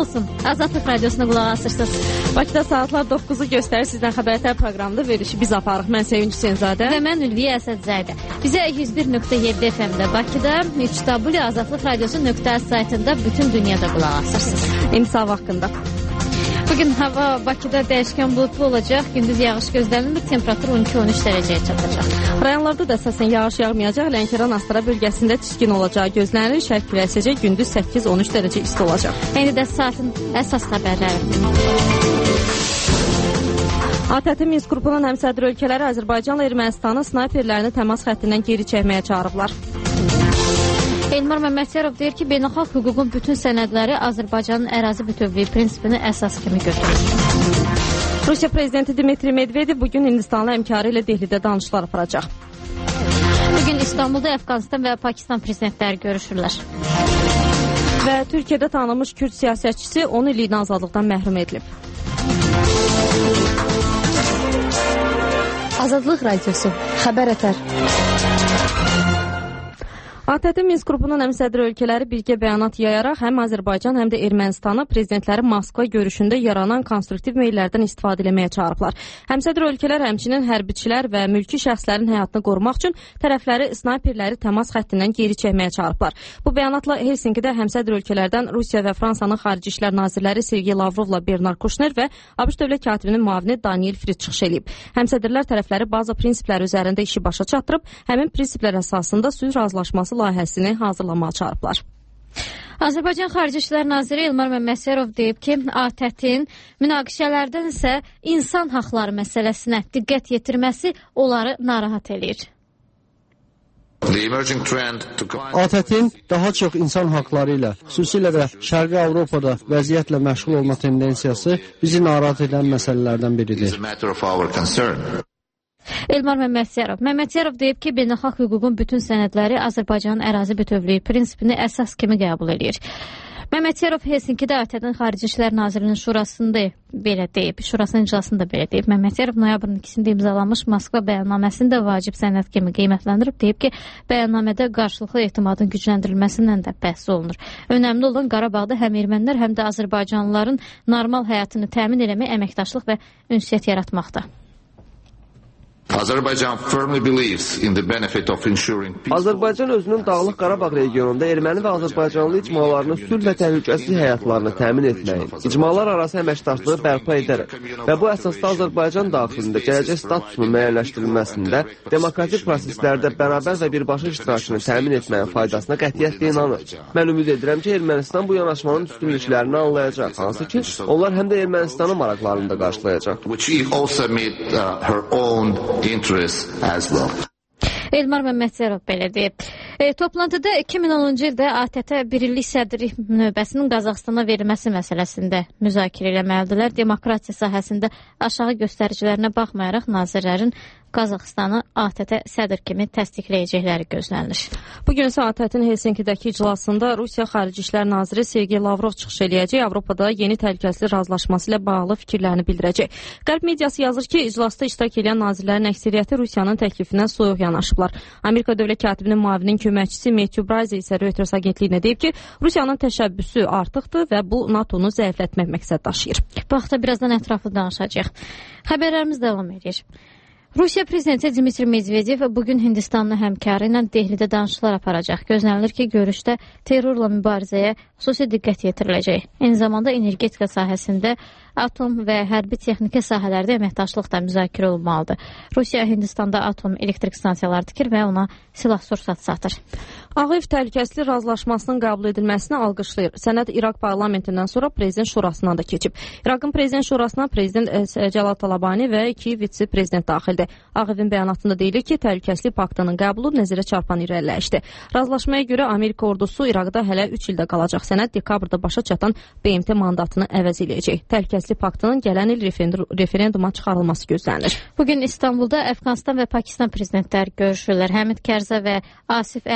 olsun. Azadlıq Radiosuna qulaq asırsınız. Bakıda saatlar 9-u göstərir. Sizdən xəbərlər proqramında verilişi biz aparıq. Mən Sevinç Hüseynzadə və mən Ülviyə Əsədzədə. Bizə 101.7 FM-də Bakıda, 3W Azadlıq Radiosu.az saytında bütün dünyada qulaq asırsınız. İndi sabah haqqında. Bugün hava Bakıda dəyişkən bulutlu olacaq. Gündüz yağış gözlənilir. Temperatur 12-13 dərəcəyə çatacaq. Rayonlarda da əsasən yağış yağmayacaq. Lənkəran, Astara bölgəsində çiskin olacağı gözlənilir. Şərq küləyi əsəcək. Gündüz 8-13 dərəcə isti olacaq. İndi də saatin əsas xəbərləri. ATƏT Minsk qrupunun həmsədr ölkələri Azərbaycanla Ermənistanın snayperlərini təmas xəttindən geri çəkməyə çağırıblar. Elmar Məmmədiyarov deyir ki, beynəlxalq hüququn bütün sənədləri Azərbaycanın ərazi bütövlüyü prinsipini əsas kimi götürür. Rusiya prezidenti Dmitri Medvedev bugün Hindistanlı həmkarı ilə Dehlidə danışıqlar aparacaq. Bugün İstanbulda Əfqanistan və Pakistan prezidentləri görüşürlər. Və Türkiyədə tanınmış Kürd siyasətçisi 10 illiyin azadlıqdan məhrum edilib. Azadlıq Radiosu, xəbər ətər. ATƏT Minsk qrupunun həmsədr ölkələri birgə bəyanat yayaraq həm Azərbaycan, həm də Ermənistanı prezidentləri Moskva görüşündə yaranan konstruktiv meyllərdən istifadə etməyə çağırıblar. Həmsədr ölkələr həmçinin hərbiçilər və mülki şəxslərin həyatını qorumaq üçün tərəfləri snayperləri təmas xəttindən geri çəkməyə çağırıblar. Bu bəyanatla Helsinkidə həmsədr ölkələrdən Rusiya və Fransanın xarici işlər nazirləri Sergey Lavrovla Bernard Kuşner və ABŞ dövlət katibinin müavini Daniel Frit çıxış edib. Həmsədrlər tərəfləri baza prinsipləri üzərində işi başa çatdırıb, həmin prinsiplər əsasında sülh razılaşması layihəsini hazırlamağa çağırıblar. Azərbaycan Xarici İşlər Naziri Elmar Məmmədiyarov deyib ki, ATƏT-in münaqişələrdən isə insan haqları məsələsinə diqqət yetirməsi onları narahat eləyir. ATƏT-in daha çox insan haqları ilə, xüsusilə də Şərqi Avropada vəziyyətlə məşğul olma tendensiyası bizi narahat edən məsələlərdən biridir. Elmar Məmmədiyarov deyib ki, beynəlxalq hüququn bütün sənədləri Azərbaycanın ərazi bütövlüyü prinsipini əsas kimi qəbul edir. Məmmədiyarov Helsinkidə ATƏT-in Xarici İşlər Nazirinin şurasının iclasında belə deyib. Məmmədiyarov noyabrın 2-sində imzalanmış Moskva bəyannaməsini də vacib sənəd kimi qiymətləndirib. Deyib ki, bəyannamədə qarşılıqlı etimadın gücləndirilməsindən də bəhs olunur. Önəmli olan Qarabağda həm ermənilər, həm də Azərbaycanlıların normal həyatını təmin eləmək, əməkdaşlıq və ünsiyyət yaratmaqda. Azərbaycan özünün Dağlıq Qarabağ regionunda erməni və azərbaycanlı icmalarının sülh və təhlükəsizlik həyatlarını təmin etməyin, icmalar arası əməkdaşlığı bərpa edərək və bu əsasda Azərbaycan daxilində gələcək statusunun müəyyənləşdirilməsində demokratik proseslərdə bərabər və birbaşa iştirakını təmin etməyin faydasına qətiyyətlə inanır. Mən ümid edirəm ki, Ermənistan bu yanaşmanın üstünlüklərini anlayacaq, hansı ki, onlar həm də Ermənistanın maraqlarını da qarşılayacaq. Elmar Məmmədiyarov belə deyib. Toplantıda 2010-cu ildə ATƏT-ə birlik sədrlik növbəsinin Qazaxstana verilməsi məsələsində müzakirə eləməlidirlər. Demokratiya sahəsində aşağı göstəricilərinə baxmayaraq nazirlərin Qazaxstanı ATƏT-ə sədr kimi təsdiqləyəcəkləri gözlənilir. Bugün isə ATƏT-in Helsinkidəki iclasında Rusiya Xarici İşlər Naziri Sergey Lavrov çıxış eləyəcək. Avropada yeni təhlükəsizlik razılaşması ilə bağlı fikirlərini bildirəcək. Qərb mediası yazır ki, iclasda iştirak edən nazirlərin əksəriyyəti Rusiyanın təklifinə soyuq yanaşıblar. Amerika dövlət katibinin müavinin köməkçisi Matthew Bryce isə Reuters agentliyinə deyib ki, Rusiyanın təşəbbüsü artıqdır və bu NATO-nu zəiflətmək məqsəd daşıyır. Bu haqda birazdan ətraflı danışacağıq. Xəbərlərimiz davam edir. Rusiya prezidenti Dmitri Medvedev bugün Hindistanlı həmkarı ilə Dehlidə danışıqlar aparacaq. Gözlənilir ki, görüşdə terrorla mübarizəyə xüsusi diqqət yetiriləcək. Eyni zamanda energetika sahəsində atom və hərbi texniki sahələrdə əməkdaşlıq da müzakirə olunmalıdır. Rusiya Hindistanda atom elektrik stansiyaları tikir və ona silah-sursat satır. Ağ Ev təhlükəsizlik razılaşmasının qəbul edilməsini alqışlayır. Sənəd İraq parlamentindən sonra prezident şurasından da keçib. İraqın prezident şurasına prezident Cəlal Talabani və 2 vitse-prezident daxildir. Ağ Evin bəyanatında deyilir ki, təhlükəsizlik paktının qəbulu nəzərə çarpan irəliləyişdir. Razılaşmaya görə Amerika ordusu İraqda hələ 3 ildə qalacaq. Sənəd dekabrda başa çatan BMT mandatını əvəz eləyəcək. Təhlükəsizlik paktının gələn il referenduma çıxarılması gözlənilir. Bugün İstanbulda Əfqanistan və Pakistan prezidentləri görüşürlər. Həmid Kərzə və Asif Əli Zərdar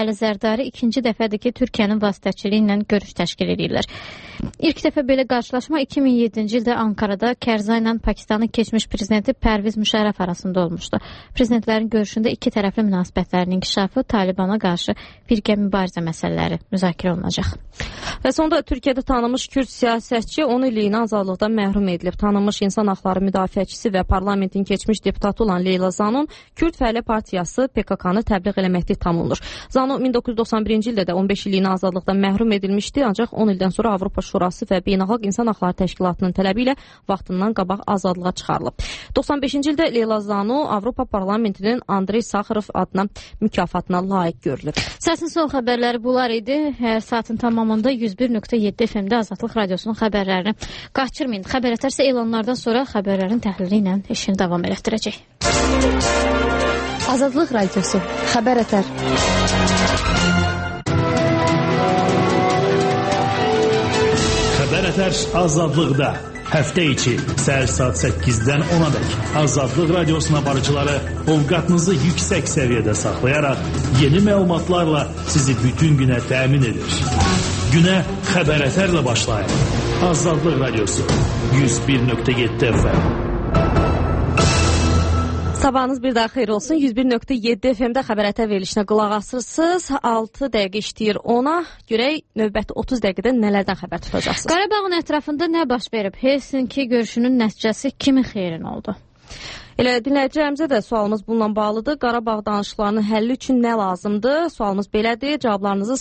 liderləri ikinci dəfədir ki, Türkiyənin vasitəçiliyi ilə görüş təşkil edirlər. İlk dəfə belə qarşılaşma 2007-ci ildə Ankarada Kərzai ilə Pakistanın keçmiş prezidenti Pərviz Müşərrəf arasında olmuşdu. Prezidentlərin görüşündə iki tərəfli münasibətlərin inkişafı, Talibana qarşı birgə mübarizə məsələləri müzakirə olunacaq. Və sonda Türkiyədə tanınmış Kürd siyasətçi 10 illiyinə azadlıqdan məhrum edilib. Tanınmış insan haqları müdafiəçisi və parlamentin keçmiş deputatı olan Leyla Zanun Kürd Fəhlə Partiyası PKK-nı təbliğ eləməkdə tam olunur. Zanun 1991-ci ildə də 15 illiyinə azadlıqdan məhrum edilmişdi, ancaq 10 ildən sonra Avropa Şurası və Beynəlxalq İnsan Haqları Təşkilatının tələbi ilə vaxtından qabaq azadlığa çıxarılıb. 95-ci ildə Leyla Zanu Avropa Parlamentinin Andrey Sakharov adına mükafatına layiq görülüb. Səsin son xəbərləri bunlar idi. Saatın tamamında 101.7 FM-də Azadlıq Radiosunun xəbərlərini qaçırmayın. Xəbər ətərsə elanlardan sonra xəbərlərin təhlili ilə işini davam etdirəcək. Azadlıq Radiosu xəbər ətər. Xəbər ətər azadlıqda. Həftə içi səhər saat 8-dən 10-a dək Azadlıq Radiosuna barıcıları ovqatınızı yüksək səviyyədə saxlayaraq yeni məlumatlarla sizi bütün günə təmin edir. Günə xəbər ətərlə başlayın. Azadlıq Radiosu 101.7 FM. Sabahınız bir daha xeyir olsun. 101.7 FM-də xəbər ətər verilişinə qulaq asırsınız. 6 dəqiqə işləyir ona. Görək növbəti 30 dəqiqədə nələrdən xəbər tutacaqsınız? Qarabağın ətrafında nə baş verib? Helsinki görüşünün nəticəsi kimin xeyrinə oldu? Elə dinləyicilərimizə də sualımız bununla bağlıdır. Qarabağ danışıqlarının həlli üçün nə lazımdır? Sualımız belədir. Cavablarınızı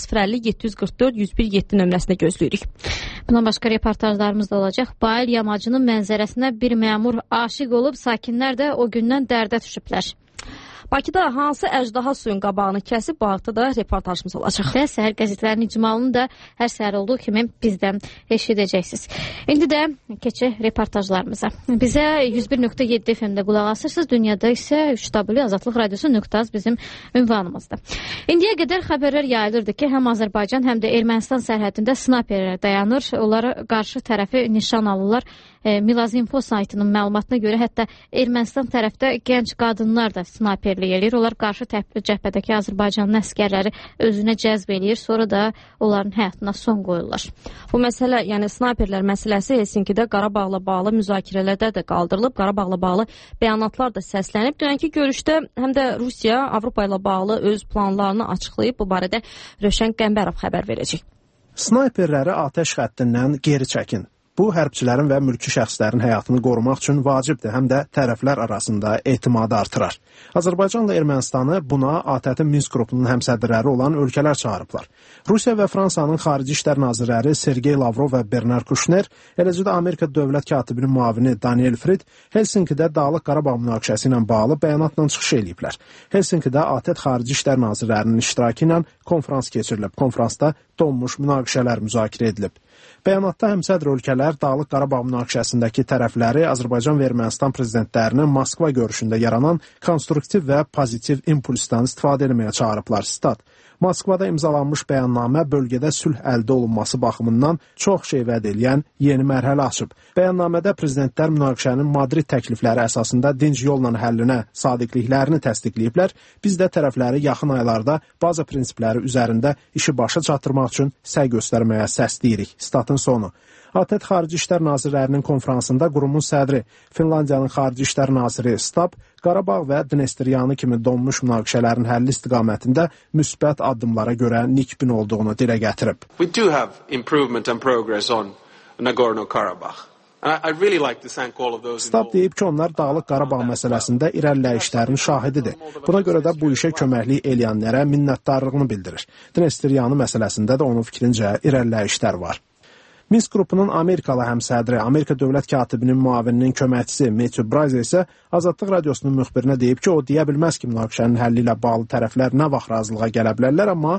050-744-101-7 nömrəsində gözləyirik. Bundan başqa reportajlarımız da olacaq. Bayıl yamacının mənzərəsinə bir məmur aşiq olub, sakinlər də o gündən dərdə düşüblər. Bakıda hansı əjdaha suyun qabağını kəsib, bu haqda da reportajımız olacaq. Və səhər qəzetlərinin icmalını da hər səhər olduğu kimi bizdən eşidəcəksiniz. İndi də keçək reportajlarımıza. Bizə 101.7 FM-də qulaq asırsınız, dünyada isə 3W Azadlıq Radiosu.az bizim ünvanımızdır. İndiyə qədər xəbərlər yayılırdı ki, həm Azərbaycan, həm də Ermənistan sərhədində snayperlər dayanır, onlara qarşı tərəfi nişan alırlar. Milazinfo saytının məlumatına görə hətta Ermənistan tərəfdə gənc qadınlar da snayperlik eləyir. Onlar qarşı cəbhədəki Azərbaycanın əskərləri özünə cəzb eləyir, sonra da onların həyatına son qoyurlar. Bu məsələ, yəni snayperlər məsələsi Helsinkidə Qarabağla bağlı müzakirələrdə də qaldırılıb, Qarabağla bağlı bəyanatlar da səslənib. Dünənki görüşdə həm də Rusiya Avropa ilə bağlı öz planlarını açıqlayıb, bu barədə Rövşən Qəmbərov xəbər verəcək. Snayperləri atəş xəttindən geri çəkin. Bu, hərbçilərin və mülki şəxslərin həyatını qorumaq üçün vacibdir, həm də tərəflər arasında etimadı artırar. Azərbaycanla Ermənistanı buna ATƏT-in Minsk qrupunun həmsədrləri olan ölkələr çağırıblar. Rusiya və Fransanın xarici işlər nazirləri Sergey Lavrov və Bernard Kuşner, eləcə də Amerika dövlət katibinin müavini Daniel Frid Helsinkidə Dağlıq Qarabağ münaqişəsi ilə bağlı bəyanatla çıxış eləyiblər. Helsinkidə ATƏT xarici işlər nazirlərinin iştirakı ilə konfrans keçirilib. Konfransda donmuş münaqişələr müzakirə edilib. Bəyanatda həmsədr ölkələr Dağlıq Qarabağ münaqişəsindəki tərəfləri Azərbaycan və Ermənistan prezidentlərini Moskva görüşündə yaranan konstruktiv və pozitiv impulsdan istifadə etməyə çağırıblar. Stat. Moskvada imzalanmış bəyannamə bölgədə sülh əldə olunması baxımından çox şey vəd edən yeni mərhələ açıb. Bəyannamədə prezidentlər münaqişənin Madrid təklifləri əsasında dinc yolla həllinə sadiqliklərini təsdiqləyiblər. Biz də tərəfləri yaxın aylarda baza prinsipləri üzərində işi başa çatdırmaq üçün səy göstərməyə səsləyirik. Statın sonu. ATƏT Xarici İşlər Nazirlərinin konfransında qurumun sədri, Finlandiyanın Xarici İşlər Naziri Stab, Qarabağ və Dnestryanı kimi donmuş münaqişələrin həlli istiqamətində müsbət addımlara görə nikbin olduğunu dilə gətirib. We do have improvement and progress on Nagorno-Karabakh. Stab deyib ki, onlar Dağlıq Qarabağ məsələsində irəliləyişlərin şahididir. Buna görə də bu işə köməklik eləyənlərə minnətdarlığını bildirir. Dnestryanı məsələsində də onun fikrincə irəliləyişlər var. Minsk qrupunun Amerikalı həmsədri, Amerika dövlət katibinin müavininin köməkçisi Matthew Bryce isə Azadlıq Radiosunun müxbirinə deyib ki, o deyə bilməz ki, münaqişənin həlli ilə bağlı tərəflər nə vaxt razılığa gələ bilərlər, amma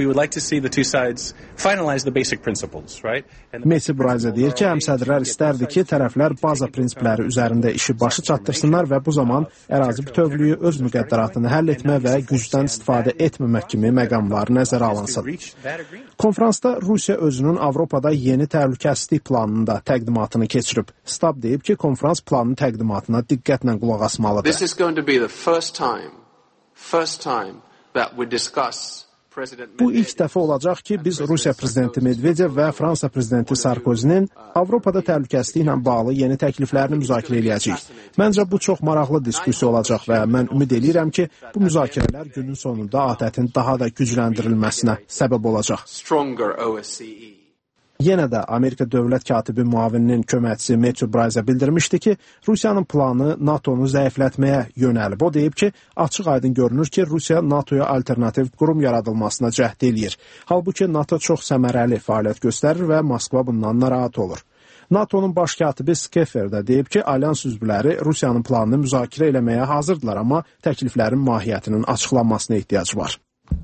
Matthew Bryce deyir ki, həmsədrlər istərdi ki, tərəflər baza prinsipləri üzərində işi başı çatdırsınlar və bu zaman ərazi bütövlüyü, öz müqəddəratını həll etmə və gücdən istifadə etməmək kimi məqamlar nəzərə alınsın. Konfransda Rusiya özünün Avropada yeni təhlükəsizlik planının da təqdimatını keçirib. Stab deyib ki, konfrans planının təqdimatına diqqətlə qulaq asmalıdır. Bu ilk dəfə olacaq ki, biz Rusiya prezidenti Medvedev və Fransa prezidenti Sarkozinin Avropada təhlükəsizliklə bağlı yeni təkliflərini müzakirə edəcəyik. Məncə bu çox maraqlı diskussiya olacaq və mən ümid edirəm ki, bu müzakirələr günün sonunda ATƏT-in daha da gücləndirilməsinə səbəb olacaq. Yenə də Amerika dövlət katibi müavininin köməkçisi Matthew Bryce bildirmişdi ki, Rusiyanın planı NATO-nu zəiflətməyə yönəlib. O deyib ki, açıq-aydın görünür ki, Rusiya NATO-ya alternativ qurum yaradılmasına cəhd eləyir. Halbuki NATO çox səmərəli fəaliyyət göstərir və Moskva bundan narahat olur. NATO-nun baş katibi Skeffer də deyib ki, alyans üzvləri Rusiyanın planını müzakirə eləməyə hazırdılar, amma təkliflərin mahiyyətinin açıqlanmasına ehtiyac var.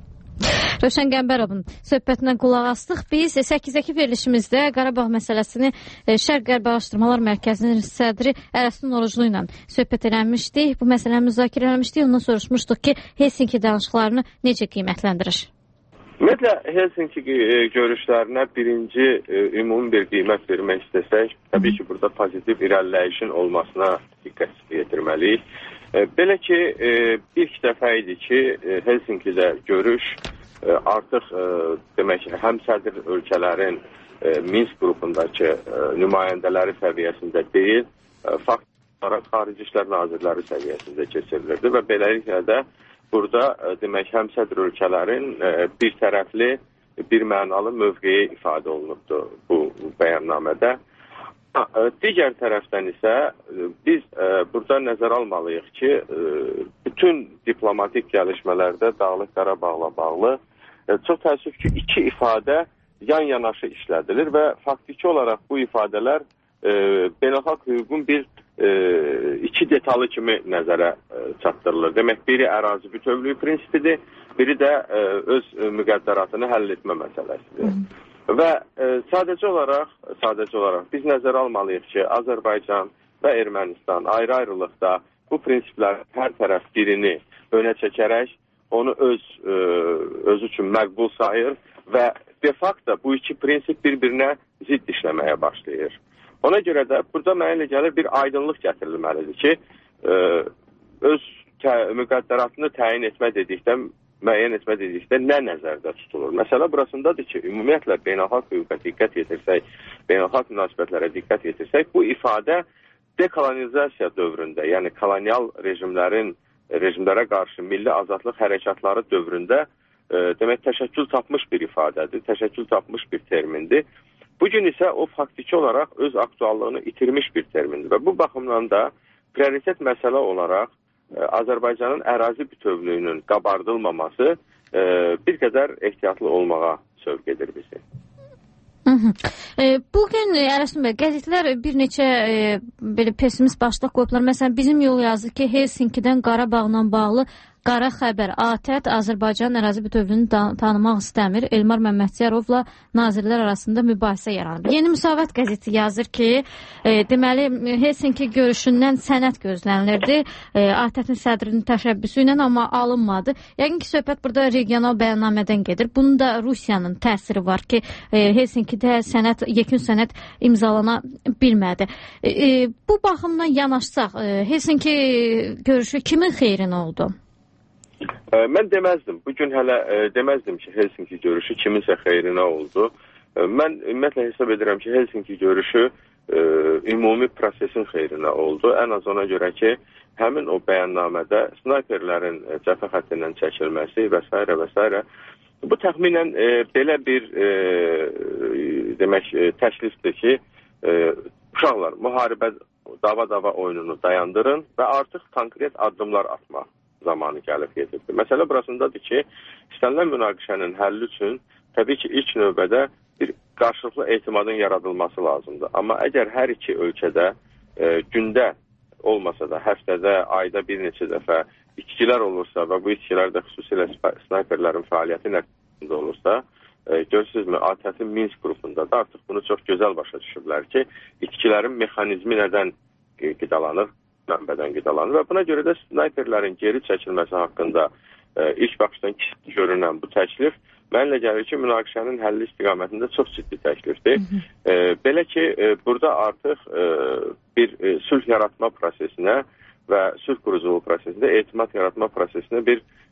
Rövşən Qəmbərovun söhbətinə qulaq astıq. Biz 8-dəki verilişimizdə Qarabağ məsələsini Şərq-Qərb Araşdırmalar Mərkəzinin sədri Ərəstun Oruclu ilə söhbət eləmişdik. Bu məsələni müzakirə eləmişdik. Ondan soruşmuşduq ki, Helsinki danışıqlarını necə qiymətləndirir? Ümumiyyətlə, Helsinki görüşlərinə birinci ümumi bir qiymət vermək istəsək, təbii ki, burada pozitiv irəliləyişin olmasına diqqət yetirməliyik. Belə ki, ilk dəfə idi ki, Helsinkidə görüş artıq demək həm sədr ölkələrin Minsk qrupundakı nümayəndələri səviyyəsində deyil, fakt olaraq Xarici İşlər Nazirləri səviyyəsində keçirilirdi və beləliklə də burada demək həm sədr ölkələrin bir tərəfli, bir mənalı mövqeyi ifadə olunubdu bu bəyannamədə. Digər tərəfdən isə biz burada nəzər almalıyıq ki, bütün diplomatik gəlişmələrdə Dağlıq Qarabağla bağlı çox təəssüf ki, iki ifadə yan-yanaşı işlədilir və faktiki olaraq bu ifadələr beynəlxalq hüququn bir iki detalı kimi nəzərə çatdırılır. Demək, biri ərazi bütövlüyü prinsipidir, biri də öz müqəddəratını həll etmə məsələsidir. Və sadəcə olaraq biz nəzərə almalıyıq ki, Azərbaycan və Ermənistan ayrı-ayrılıqda bu prinsiplər hər tərəf birini önə çəkərək onu öz üçün məqbul sayır və de facto bu iki prinsip bir-birinə zidd işləməyə başlayır. Ona görə də burada mənə elə gəlir bir aydınlıq gətirilməlidir ki, öz müqəddəratını təyin etmə dedikdə, müəyyən etmə dedikdə nə nəzərdə tutulur? Məsələ burasındadır ki, ümumiyyətlə beynəlxalq hüquqa diqqət yetirsək, beynəlxalq münasibətlərə diqqət yetirsək, bu ifadə dekolonizasiya dövründə, yəni kolonial rejimlərə qarşı milli azadlıq hərəkatları dövründə demək təşəkkül tapmış bir ifadədir, təşəkkül tapmış bir termindir. Bugün isə o faktiki olaraq öz aktuallığını itirmiş bir termindir və bu baxımdan da prioritet məsələ olaraq Azərbaycanın ərazi bütövlüyünün qabardılmaması bir qədər ehtiyatlı olmağa sövq edir bizi. Bugün Ərəstun bəy, qəzetlər bir neçə belə pessimist başlıq qoyublar. Məsələn, bizim yol yazdı ki, Helsinkidən Qarabağla bağlı qara xəbər. ATƏT Azərbaycan ərazi bütövlüyünü tanımaq istəmir. Elmar Məmmədyarovla nazirlər arasında mübahisə yaranıb. Yeni Müsavat qəzeti yazır ki, deməli Helsinki görüşündən sənəd gözlənilirdi. ATƏT-in sədrinin təşəbbüsü ilə, amma alınmadı. Yəqin ki, söhbət burada regional bəyannamədən gedir. Bunun da Rusiyanın təsiri var ki, Helsinkidə yekun sənəd imzalana bilmədi. Bu baxımdan yanaşsaq, Helsinki görüşü kimin xeyrinə oldu? Mən deməzdim. Bugün hələ deməzdim ki, Helsinki görüşü kiminsə xeyrinə oldu. Mən ümumiyyətlə hesab edirəm ki, Helsinki görüşü ümumi prosesin xeyrinə oldu. Ən az ona görə ki, həmin o bəyannamədə snayperlərin cəbhə xəttindən çəkilməsi və s. Bu təxminən belə bir demək təklifdir ki, uşaqlar müharibə dava oyununu dayandırın və artıq konkret addımlar atmaq zamanı gəlib getirdi. Məsələ burasındadır ki, istənilən münaqişənin həlli üçün təbii ki, ilk növbədə bir qarşılıqlı etimadın yaradılması lazımdır. Amma əgər hər iki ölkədə gündə olmasa da, həftədə, ayda bir neçə dəfə itkilər olursa və bu itkilər də xüsusilə snayperlərin fəaliyyəti nəticəsində olursa, görürsünüzmü, ATƏT-in Minsk qrupunda da artıq bunu çox gözəl başa düşüblər ki, itkilərin mexanizmi nədən qidalanır, mənbədən qidalanır və buna görə də snayperlərin geri çəkilməsi haqqında ilk baxışdan görünən bu təklif mənlə gəlir ki, münaqişənin həlli istiqamətində çox ciddi təklifdir. Belə ki, burada artıq bir sülh yaratma prosesinə və sülh quruculuğu prosesində etimad yaratma prosesinə bir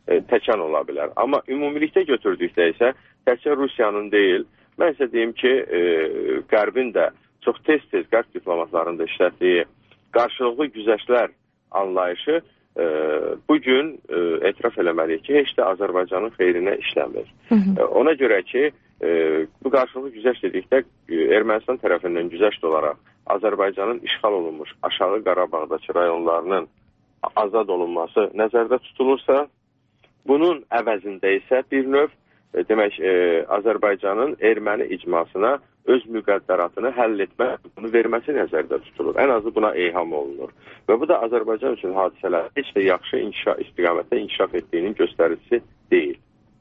təkan ola bilər. Amma ümumilikdə götürdükdə isə təkcə Rusiyanın deyil, mən isə deyim ki, Qərbin də çox tez-tez qərb diplomatlarının da işlətdiyi qarşılıqlı güzəştlər anlayışı bugün etiraf eləməliyik ki, heç də Azərbaycanın xeyrinə işləmir. Ona görə ki, bu qarşılıqlı güzəşt dedikdə Ermənistan tərəfindən güzəşt olaraq Azərbaycanın işğal olunmuş aşağı Qarabağdakı rayonlarının azad olunması nəzərdə tutulursa, bunun əvəzində isə bir növ demək, Azərbaycanın erməni icmasına öz müqəddəratını həll etmə, bunu verməsi nəzərdə tutulur. Ən azı buna eyham olunur. Və bu da Azərbaycan üçün hadisələr heç də yaxşı istiqamətdə inkişaf etdiyinin göstəricisi deyil.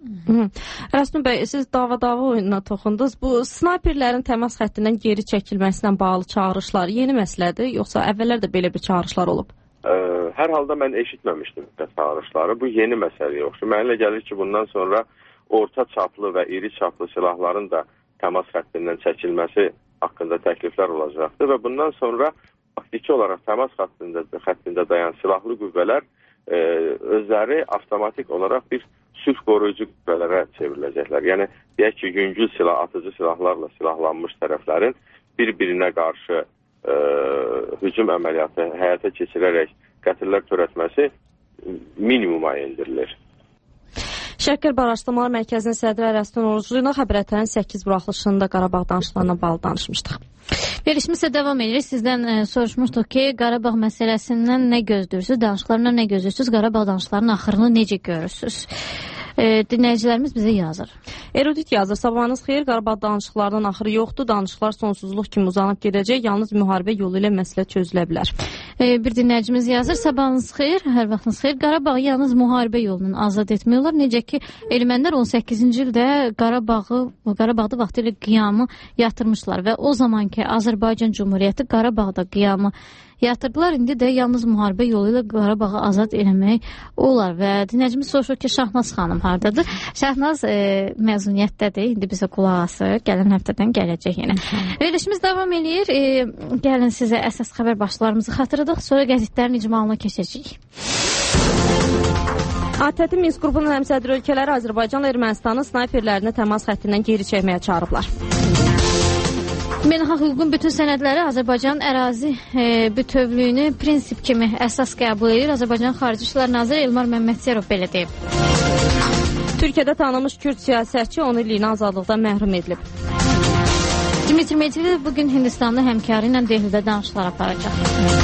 Rəsmi bəy, siz dava oyununa toxundunuz. Bu snayperlərin təmas xəttindən geri çəkilməsinə bağlı çağırışlar yeni məsələdir, yoxsa əvvəllər də belə bir çağırışlar olub? Hər halda mən eşitməmişdim çağırışları. Bu yeni məsələ yoxdur. Mənə gəlir ki, bundan sonra orta çaplı və iri çaplı silahların da təmas xəttindən çəkilməsi haqqında təkliflər olacaqdır və bundan sonra faktiki olaraq təmas xəttində dayan silahlı qüvvələr özləri avtomatik olaraq bir sülh qoruyucu qüvvələrə çevriləcəklər. Yəni, deyək ki, yüngül silah, atıcı silahlarla silahlanmış tərəflərin bir-birinə qarşı hücum əməliyyatı həyata keçirərək qətillər törətməsi minimuma endirilir. Şəkər Araşdırmalar Mərkəzinin sədri Ərəstun Oruclu ilə Xəbərətənin 8 buraxılışında Qarabağ danışıqlarına bağlı danışmışdıq. Verilişimizə davam edirik. Sizdən soruşmuşduq ki, Qarabağ məsələsindən nə gözləyirsiniz, danışıqlarından nə gözləyirsiniz, Qarabağ danışıqlarının axırını necə görürsünüz? Dinləyicilərimiz bizə yazır. Erudit yazır, sabahınız xeyir, Qarabağ danışıqlarının axırı yoxdur, danışıqlar sonsuzluq kimi uzanıb gedəcək, yalnız müharibə yolu ilə məsələ çözülə bilər. Bir dinləyicimiz yazır, sabahınız xeyir, hər vaxtınız xeyir, Qarabağı yalnız müharibə yolunun azad etmiyorlar. Necə ki, ermənilər 18-ci ildə Qarabağda vaxtilə qiyamı yatırmışlar və o zamanki Azərbaycan Cumhuriyyəti Qarabağda qiyamı yatırdılar. İndi də yalnız müharibə yolu ilə Qarabağı azad eləmək olar və dinləyicimiz soruşur ki, Şahnaz xanım hardadır? Şahnaz məzuniyyətdədir, indi bizə qulaq asır, gələn həftədən gələcək yenə. Verilişimiz davam edir. Gəlin sizə əsas xəbər başlarımızı xatırladıq, sonra qəzetlərin icmalına keçəcəyik. ATƏT Minsk qrupunun həmsədr ölkələri Azərbaycanla Ermənistanı snayperlərini təmas xəttindən geri çəkməyə çağırıblar. Beynəlxalq hüququn bütün sənədləri Azərbaycanın ərazi bütövlüyünü prinsip kimi əsas qəbul edir. Azərbaycan Xarici İşlər Naziri Elmar Məmmədiyarov belə deyib. Türkiyədə tanınmış Kürd siyasətçi 10 illiyinə azadlıqdan məhrum edilib. Dmitri Medvedev bugün Hindistanlı həmkarı ilə Dehlidə danışıqlar aparacaq.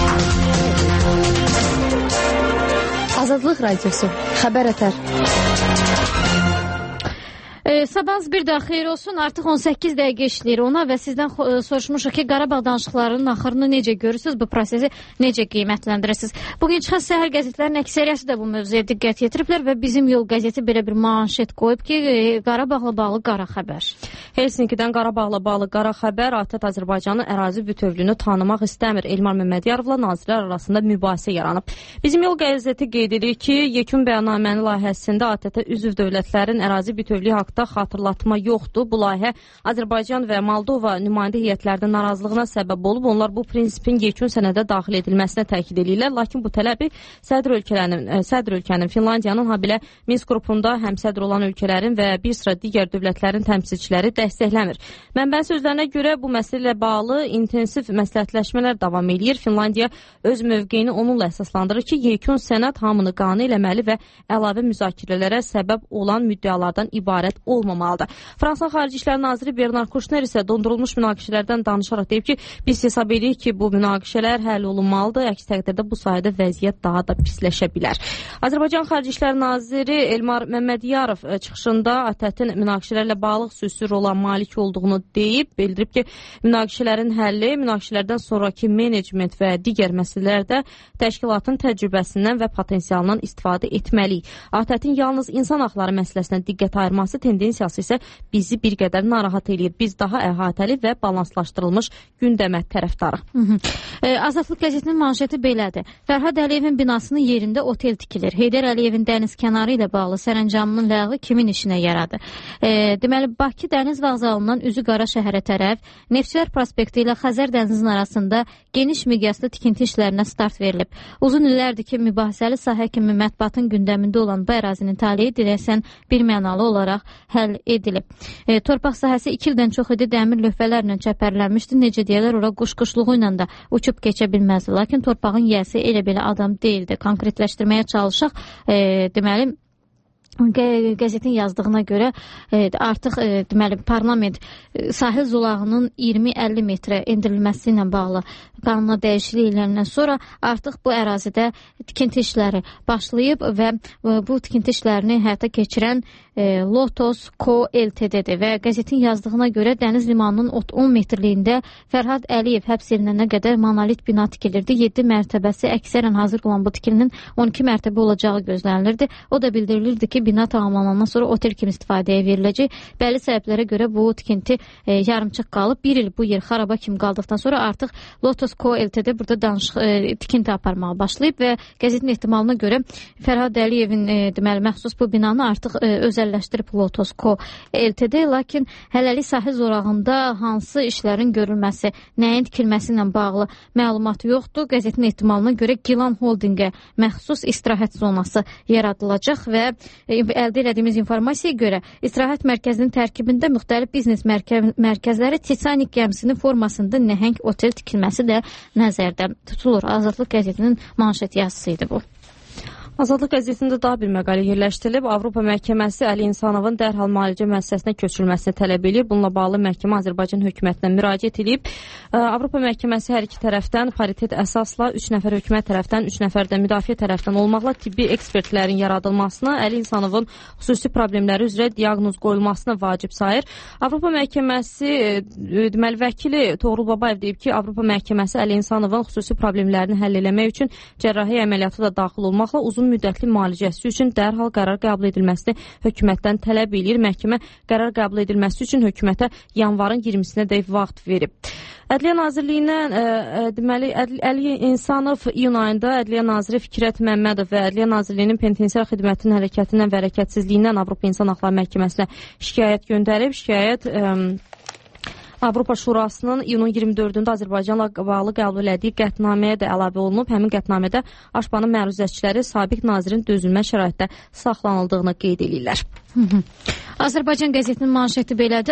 Azadlıq Radiosu, Xəbər Ətər. Sabahınız bir daha xeyir olsun. Artıq 18 dəqiqə işləyir ona və sizdən soruşmuşuq ki, Qarabağ danışıqlarının axırını necə görürsünüz, bu prosesi necə qiymətləndirirsiniz? Bugün çıxan səhər qəzetlərin əksəriyyəti də bu mövzuya diqqət yetiriblər və bizim Yol qəzeti belə bir manşet qoyub ki, Qarabağla bağlı qara xəbər. Helsinkidən Qarabağla bağlı qara xəbər, ATƏT Azərbaycanın ərazi bütövlüyünü tanımaq istəmir. Elmar Məmmədiyarovla nazirlər arasında mübahisə yaranıb. Bizim Yol qəzeti qeyd edir ki, yekun bəyannamənin layihəsində ATƏT-ə üzv dövlətlərin ərazi bütövlüyü haqqında xatırlatma yoxdur. Bu layihə Azərbaycan və Moldova nümayəndə heyətlərinin narazılığına səbəb olub. Onlar bu prinsipin yekun sənədə daxil edilməsinə təkid edirlər. Lakin bu tələbi sədr ölkənin Finlandiyanın habelə Minsk qrupunda həmsədr olan ölkələrin və bir sıra digər dövlətlərin təmsilçiləri dəstəkləmir. Mənbənin sözlərinə görə bu məsələ ilə bağlı intensiv məsləhətləşmələr davam edir. Finlandiya öz mövqeyini onunla əsaslandırır ki, yekun sənəd hamını qane eləməli və əlavə müzakirələrə səbəb olan müddəalardan ibarət olmamalıdır. Fransa Xarici İşlər Naziri Bernard Kuşner isə dondurulmuş münaqişələrdən danışaraq deyib ki, biz hesab edirik ki, bu münaqişələr həll olunmalıdır. Əks təqdirdə bu sayədə vəziyyət daha da pisləşə bilər. Azərbaycan Xarici İşlər Naziri Elmar Məmmədiyarov çıxışında ATƏT-in münaqişələrlə bağlı xüsusi rola malik olduğunu deyib, bildirib ki, münaqişələrin həlli, münaqişələrdən sonraki menecment və digər məsələlərdə təşkilatın təcrübəsindən və potensialından istifadə etməliyik. ATƏT-in yalnız insan haqları məsələsinə diqqət ayırması tendensiyası isə bizi bir qədər narahat edir. Biz daha əhatəli və balanslaşdırılmış gündəmə tərəfdarıq. Azadlıq qəzetinin manşeti belədir. Fərhad Əliyevin binasının yerində otel tikilir. Heydər Əliyevin dəniz kənarı ilə bağlı sərəncamının ləğvi kimin işinə yaradı? Deməli, Bakı Dəniz Dəniz vağzalından üzü qara şəhərə tərəf, Neftçilər prospekti ilə Xəzər dənizinin arasında geniş miqyaslı tikinti işlərinə start verilib. Uzun illərdir ki, mübahisəli sahə kimi mətbuatın gündəmində olan bu ərazinin taleyi dirəsən bir mənalı olaraq həll edilib. Torpaq sahəsi 2 ildən çox idi, dəmir lövhələrlə çəpərlənmişdi. Necə deyirlər, ora quş-quşluğu ilə də uçub keçə bilməzdi. Lakin torpağın yiyəsi elə belə adam deyildi. Konkretləşdirməyə çalışaq. Deməli, qəzetin yazdığına görə artıq deməli parlament sahil zolağının 20-50 metrə endirilməsi ilə bağlı qanuna dəyişiklik edilməndən sonra artıq bu ərazidə tikinti işləri başlayıb və bu tikinti işlərini həyata keçirən Lotos Co. Ltd-dir və qəzetin yazdığına görə dəniz limanının 10 metrliyində Fərhad Əliyev həbs edilənə qədər monolit bina tikilirdi. 7 mərtəbəsi əksərən hazır olan bu tikilinin 12 mərtəbə olacağı gözlənilirdi. O da bildirilirdi ki, bina tamamlanandan sonra otel kimi istifadəyə veriləcək. Bəlli səbəblərə görə bu tikinti yarımçıq qalıb. Bir il bu yer xaraba kimi qaldıqdan sonra artıq Lotos Co. Ltd burada tikinti aparmağa başlayıb və qəzetin ehtimalına görə Fərhad Əliyevin deməli məxsus bu binanı artıq özəlləşdirib Lotos Co. Ltd, lakin hələlik sahil zorağında hansı işlərin görülməsi, nəyin tikilməsi ilə bağlı məlumat yoxdur. Qəzetin ehtimalına görə Gilan Holdingə məxsus istirahət zonası yaradılacaq və əldə etdiyimiz informasiyaya görə istirahət mərkəzinin tərkibində müxtəlif biznes mərkəzləri Titanic gəmisinin formasında nəhəng otel tikilməsi də nəzərdə tutulur. Azadlıq qəzetinin manşet yazısı idi bu. Azadlıq qəzetində daha bir məqalə yerləşdirilib. Avropa məhkəməsi Əli İnsanovun dərhal müalicə müəssisəsinə köçürülməsini tələb edir. Bununla bağlı məhkəmə Azərbaycan hökumətinə müraciət edib. Avropa məhkəməsi hər iki tərəfdən paritet əsasla 3 nəfər hökumət tərəfdən, 3 nəfər də müdafiə tərəfdən olmaqla tibbi ekspertlərin yaradılmasına, Əli İnsanovun xüsusi problemləri üzrə diaqnoz qoyulmasına vacib sayır. Avropa məhkəməsi deməli vəkili Toğrul Babayev deyib ki, Avropa məhkəməsi Əli İnsanovun xüsusi problemlərini həll etmək üçün cərrahi əməliyyatı da daxil olmaqla uzun müddətli müalicəsi üçün dərhal qərar qəbul edilməsini hökumətdən tələb edir. Məhkəmə qərar qəbul edilməsi üçün hökumətə yanvarın 20-sinə dək vaxt verib. Ədliyyə Nazirliyindən deməli Əli İnsanov iyun ayında Ədliyyə Naziri Fikrət Məmmədov və Ədliyyə Nazirliyinin penitensiar xidmətinin hərəkətindən və hərəkətsizliyindən Avropa İnsan Hüquqları Məhkəməsinə şikayət göndərib. Şikayət Avropa Şurasının iyunun 24-də Azərbaycanla bağlı qəbul etdiyi qətnaməyə də əlavə olunub. Həmin qətnamədə Aşbanın məruzəçiləri sabiq nazirin dözülmə şəraitdə saxlanıldığını qeyd edirlər. Azərbaycan qəzetinin manşeti belədir.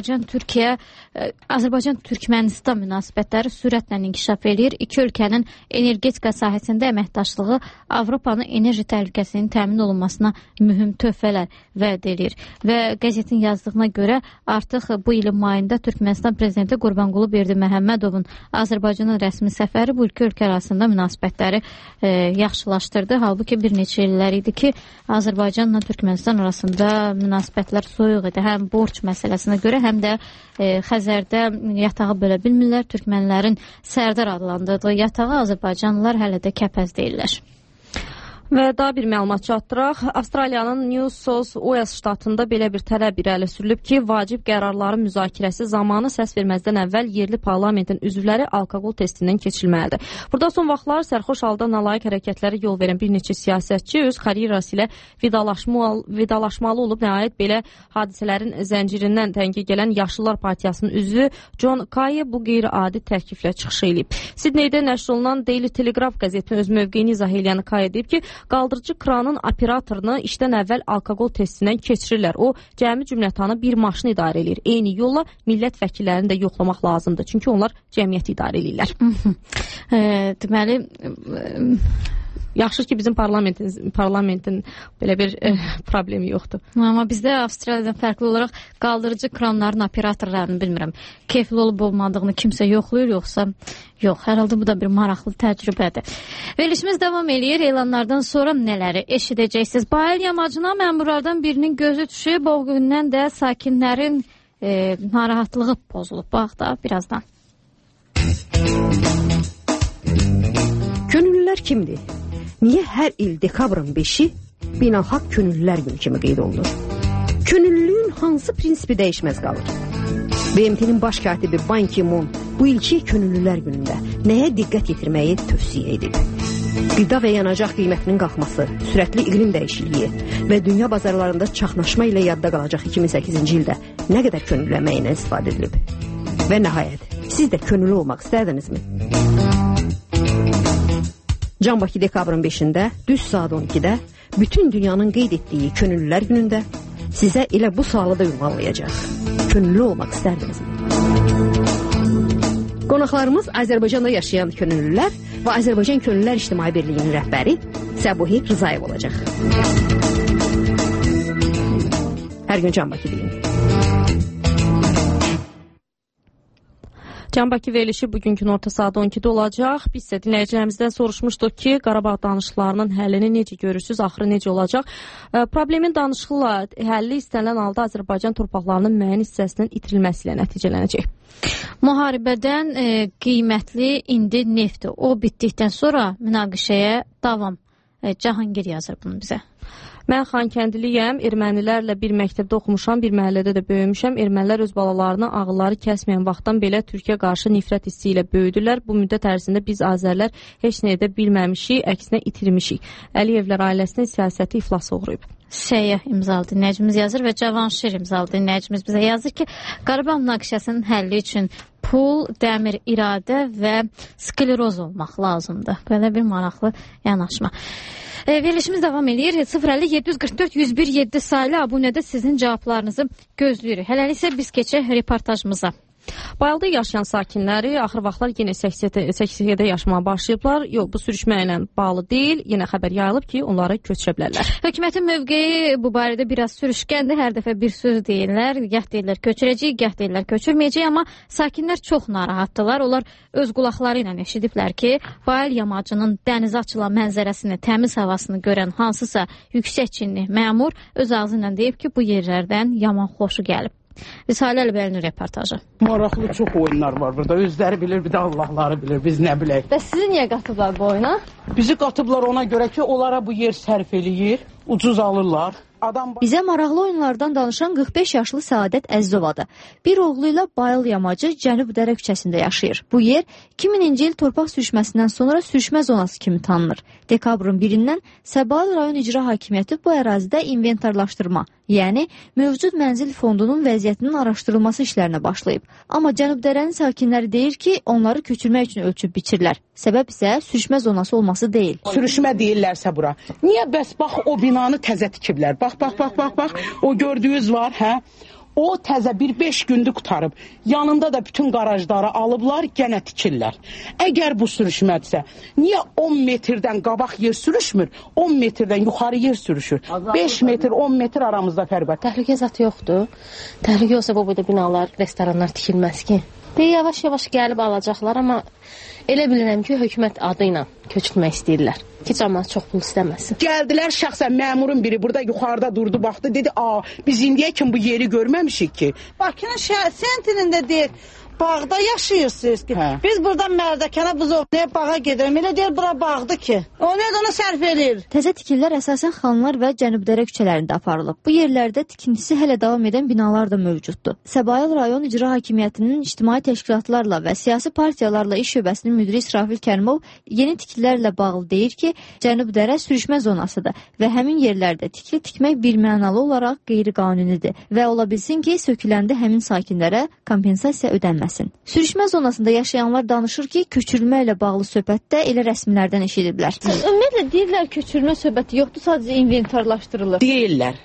Azərbaycan-Türkmənistan münasibətləri sürətlə inkişaf edir. İki ölkənin energetika sahəsində əməkdaşlığı Avropanın enerji təhlükəsinin təmin olunmasına mühüm töhfələr vəd edir. Və qəzetin yazdığına görə artıq bu ilin mayında Türkmənistan prezidenti Qurbanqulu Berdiməhəmmədovun Azərbaycanın rəsmi səfəri bu iki ölkə arasında münasibətləri yaxşılaşdırdı. Halbuki bir neçə illər idi ki, Azərbaycanla Türkmənistan arasında münasibətlər soyuq idi. Həm borc məsələsinə görə, həm də Xəzərdə yatağı bölə bilmirlər. Türkmənlərin Sərdar adlandırdığı yatağı Azərbaycanlılar hələ də kəpəz deyirlər. Və daha bir məlumat çatdıraq. Avstraliyanın New South Wales ştatında belə bir tələb irəli sürülüb ki, vacib qərarların müzakirəsi zamanı səs verməzdən əvvəl yerli parlamentin üzvləri alkoqol testindən keçilməlidir. Burada son vaxtlar sərxoş halda nalayiq hərəkətlərə yol verən bir neçə siyasətçi öz karyerası ilə vidalaşmalı olub. Nəhayət belə hadisələrin zəncirindən təngə gələn Yaşlılar Partiyasının üzvü John Kaye bu qeyri-adi tərkiblə çıxış edib. Sidneydə nəşr olunan Daily Telegraph qəzetinin öz mövqeyini izah edən Kaye deyib ki, qaldırıcı kranın operatorunu işdən əvvəl alkoqol testindən keçirirlər. O, cəmi cümlətanı bir maşını idarə edir. Eyni yolla millət vəkillərini də yoxlamaq lazımdır. Çünki onlar cəmiyyəti idarə edirlər. Deməli, yaxşı ki, bizim parlamentin belə bir problemi yoxdur. Amma bizdə Avstraliyadan fərqli olaraq qaldırıcı kranların operatorlarını bilmirəm. Keyfli olub olmadığını kimsə yoxlayır, yoxsa yox. Hər halda bu da bir maraqlı təcrübədir. Verilişimiz davam eləyir. Elanlardan sonra nələri eşidəcəksiniz? Bayıl yamacına məmurlardan birinin gözü düşüb, o gündən də sakinlərin narahatlığı pozulub. Bax da birazdan. Könüllülər kimdir? Niyə hər il dekabrın 5-i beynəlxalq könüllülər günü kimi qeyd olunur? Könüllülüyün hansı prinsipi dəyişməz qalır? BMT-nin baş katibi Ban Ki-moon bu ilki könüllülər günündə nəyə diqqət yetirməyi tövsiyə edib? Qida və yanacaq qiymətinin qalxması, sürətli iqlim dəyişikliyi və dünya bazarlarında çaxnaşma ilə yadda qalacaq 2008-ci ildə nə qədər könüllü əməyindən istifadə edilib? Və nəhayət, siz də könüllü olmaq istədinizmi? Can Bakı dekabrın 5-də, düz saat 12-də, bütün dünyanın qeyd etdiyi könüllülər günündə sizə elə bu sualı da ünvanlayacaq. Könüllü olmaq istədinizmi? Qonaqlarımız Azərbaycanda yaşayan könüllülər və Azərbaycan Könüllülər İctimai Birliyinin rəhbəri Səbuhi Rızayev olacaq. Hər gün Can Bakı deyin. Can Bakı verilişi bugünkü orta saat 12'də olacaq. Biz isə dinləyicilərimizdən soruşmuşduq ki, Qarabağ danışıqlarının həllini necə görürsünüz, axırı necə olacaq? Problemin danışıqla həlli istənilən halda Azərbaycan torpaqlarının müəyyən hissəsinin itirilməsi ilə nəticələnəcək. Müharibədən qiymətli indi neftdir. O bitdikdən sonra münaqişəyə davam. Cahangir yazır bunu bizə. Mən Xankəndliyəm, ermənilərlə bir məktəbdə oxumuşam, bir məhəllədə də böyümüşəm. Ermənilər öz balalarını ağılları kəsməyən vaxtdan belə Türkiyə qarşı nifrət hissi ilə böyüdülər. Bu müddət ərzində biz Azərlər heç nə edə bilməmişik, əksinə itirmişik. Əliyevlər ailəsinin siyasəti iflasa uğrayıb. Səyyah imzalı dinləyicimiz yazır və Cavanşir imzalı dinləyicimiz bizə yazır ki, Qarabağ münaqişəsinin həlli üçün pul, dəmir iradə və skleroz olmaq lazımdır. Belə bir maraqlı yanaşma. Verilişimiz davam edir. 050-744-101-7 sayılı abunədə sizin cavablarınızı gözləyirik. Hələlik isə biz keçək reportajımıza. Bayılda yaşayan sakinləri axır vaxtlar yenə seksiyədə yaşamağa başlayıblar. Yox, bu sürüşmə ilə bağlı deyil. Yenə xəbər yayılıb ki, onları köçürə bilərlər. Hökumətin mövqeyi bu barədə biraz sürüşkəndir. Hər dəfə bir söz deyirlər. Gah deyirlər köçürəcək, gah deyirlər köçürməyəcək. Amma sakinlər çox narahatdılar. Onlar öz qulaqları ilə eşidiblər ki, Bayıl yamacının dənizə açılan mənzərəsini, təmiz havasını görən hansısa yüksək çinli məmur öz ağzı ilə deyib ki, bu yerlərdən yaman xoşu gəlib. Risalə Əlibəlinin reportajı. Maraqlı çox oyunlar var burada. Özləri bilir, bir də Allahları bilir. Biz nə bilək. Və sizi niyə qatıblar bu oyuna? Bizi qatıblar ona görə ki, onlara bu yer sərf eləyir, ucuz alırlar. Bizə maraqlı oyunlardan danışan 45 yaşlı Səadət Əzizovadır. Bir oğlu ilə Bayıl yamacı Cənub Dərə küçəsində yaşayır. Bu yer 2000-ci il torpaq sürüşməsindən sonra sürüşmə zonası kimi tanınır. Dekabrın 1-dən Səbail rayon icra hakimiyyəti bu ərazidə inventarlaşdırma, yəni mövcud mənzil fondunun vəziyyətinin araşdırılması işlərinə başlayıb. Amma Cənub Dərənin sakinləri deyir ki, onları köçürmək üçün ölçüb biçirlər. Səbəb isə sürüşmə zonası olması deyil. Sürüşmə deyirlərsə bura. Niyə bəs bax o binanı təzə tikiblər? Bax, o gördüyünüz var, hə? O təzə 1-5 gündür qutarıb. Yanında da bütün qarajları alıblar, gənə tikirlər. Əgər bu sürüşmədirsə, niyə 10 metrdən qabaq yer sürüşmür, 10 metrdən yuxarı yer sürüşür? 5 metr, 10 metr aramızda fərq var. Təhlükə zatı yoxdur. Təhlükə olsa bu boyda binalar, restoranlar tikilməz ki. Yavaş-yavaş gəlib alacaqlar, amma elə bilirəm ki, hökumət adı ilə köçürmək istəyirlər. Ki, cəmaət çox pul istəməsin. Gəldilər şəxsən məmurun biri burada yuxarıda durdu, baxdı, dedi, biz indiyə kimi bu yeri görməmişik ki. Bakının sentrində deyir, bağda yaşayırsınız ki. Hə. Biz buradan Mərdəkana Buzovluya bağa gedirəm. Elə deyir, bura bağdır ki. O nədir, ona sərf eləyir. Təzə tikillər əsasən Xanlar və Cənubdərə küçələrində aparılıb. Bu yerlərdə tikintisi hələ davam edən binalar da mövcuddur. Səbail rayon icra hakimiyyətinin ictimai təşkilatlarla və siyasi partiyalarla iş şöbəsinin müdiri İsrafil Kərimov yeni tikililərlə bağlı deyir ki, Cənubdərə sürüşmə zonasıdır və həmin yerlərdə tikili tikmək birmənalı olaraq qeyri-qanunidir və ola bilsin ki, söküləndə həmin sakinlərə kompensasiya ödənməsin. Sürüşmə zonasında yaşayanlar danışır ki, köçürülmə ilə bağlı söhbətdə elə rəsmilərdən eşidiblər. Ümumiyyətlə deyirlər köçürülmə söhbəti yoxdur, sadəcə inventarlaşdırılır. Deyirlər.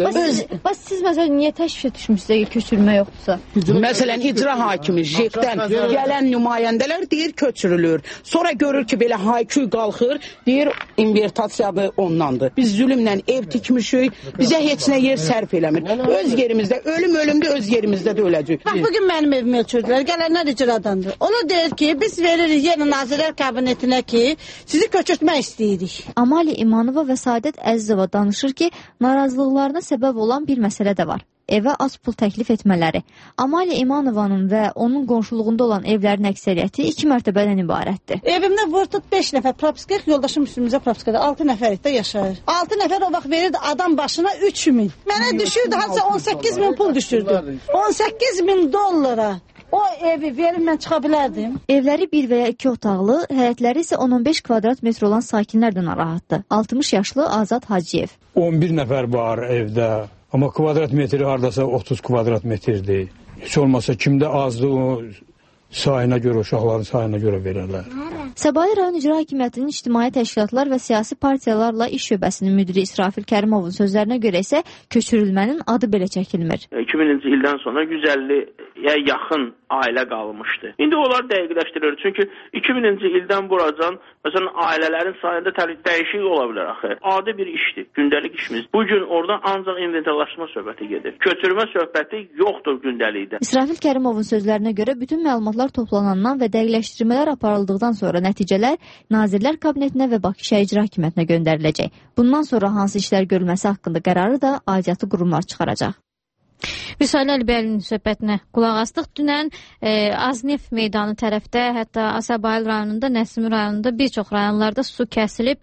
Bəs siz məsələn niyə təşvişə düşmüsünüzsə ki, köçürülmə yoxdursa? Məsələn, icra hakimi JEK-dən gələn nümayəndələr deyir köçürülür. Sonra görür ki, belə hayküy qalxır, deyir invertasiyadır ondandır. Biz zülmlə ev tikmişik, bizə heç nə yer sərf eləmir. Öz yerimizdə, ölümdə öz yerimizdə də öləcək. Bax, bugün mənim evimi ölçürdülər. Gələnlər icradandır. Onu deyir ki, biz veririk yenə Nazirlər Kabinetinə ki, sizi köçürtmək istəyirik. Amaliya İmanova və Səadət Əzizova danışır ki, narazılıqlarına səbəb olan bir məsələ də var. Evə az pul təklif etmələri. Amaliya İmanovanın və onun qonşuluğunda olan evlərin əksəriyyəti 2 mərtəbədən ibarətdir. Evimdə vurtut 5 nəfər propiskə, yoldaşım üstümüzə propiskədə 6 nəfərlikdə yaşayır. 6 nəfər o vaxt verirdi adam başına 3 min. Mənə düşürdü, hansısa 18 min pul düşürdü. 18 min dollara O evi verin, mən çıxa bilərdim. Evləri 1 və ya 2 otaqlı, həyətləri isə 10-15 kvadrat metr olan sakinlər də narahatdır. 60 yaşlı Azad Hacıyev. 11 nəfər var evdə, amma kvadrat metri hardasa 30 kvadrat metrdir. Heç olmasa kimdə azdır o sayına görə, uşaqların sayına görə verərlər. Səbail rayon icra hakimiyyətinin ictimai təşkilatlar və siyasi partiyalarla iş şöbəsinin müdiri İsrafil Kərimovun sözlərinə görə isə köçürülmənin adı belə çəkilmir. 2000-ci ildən sonra 150-yə yaxın ailə qalmışdı. İndi onlar dəqiqləşdirilir. Çünki 2000-ci ildən buracan məsələn ailələrin sayında dəyişiklik ola bilər axı. Adi bir işdir, gündəlik işimiz. Bu gün orada ancaq inventarlaşma söhbəti gedir. Köçürmə söhbəti yoxdur gündəlikdə. İsrafil Kərimovun sözlərinə görə bütün məlumatlar toplanandan və dəqiqləşdirmələr aparıldıqdan sonra nəticələr Nazirlər Kabinetinə və Bakı Şəhər İcra Hakimiyyətinə göndəriləcək. Bundan sonra hansı işlər görülməsi haqqında qərarı da aidiyyatı qurumlar çıxaracaq. Vüsal Əlibəlinin söhbətinə qulaq astıq. Dünən Aznef meydanı tərəfdə, hətta Səbail rayonunda, Nəsimi rayonunda bir çox rayonlarda su kəsilib,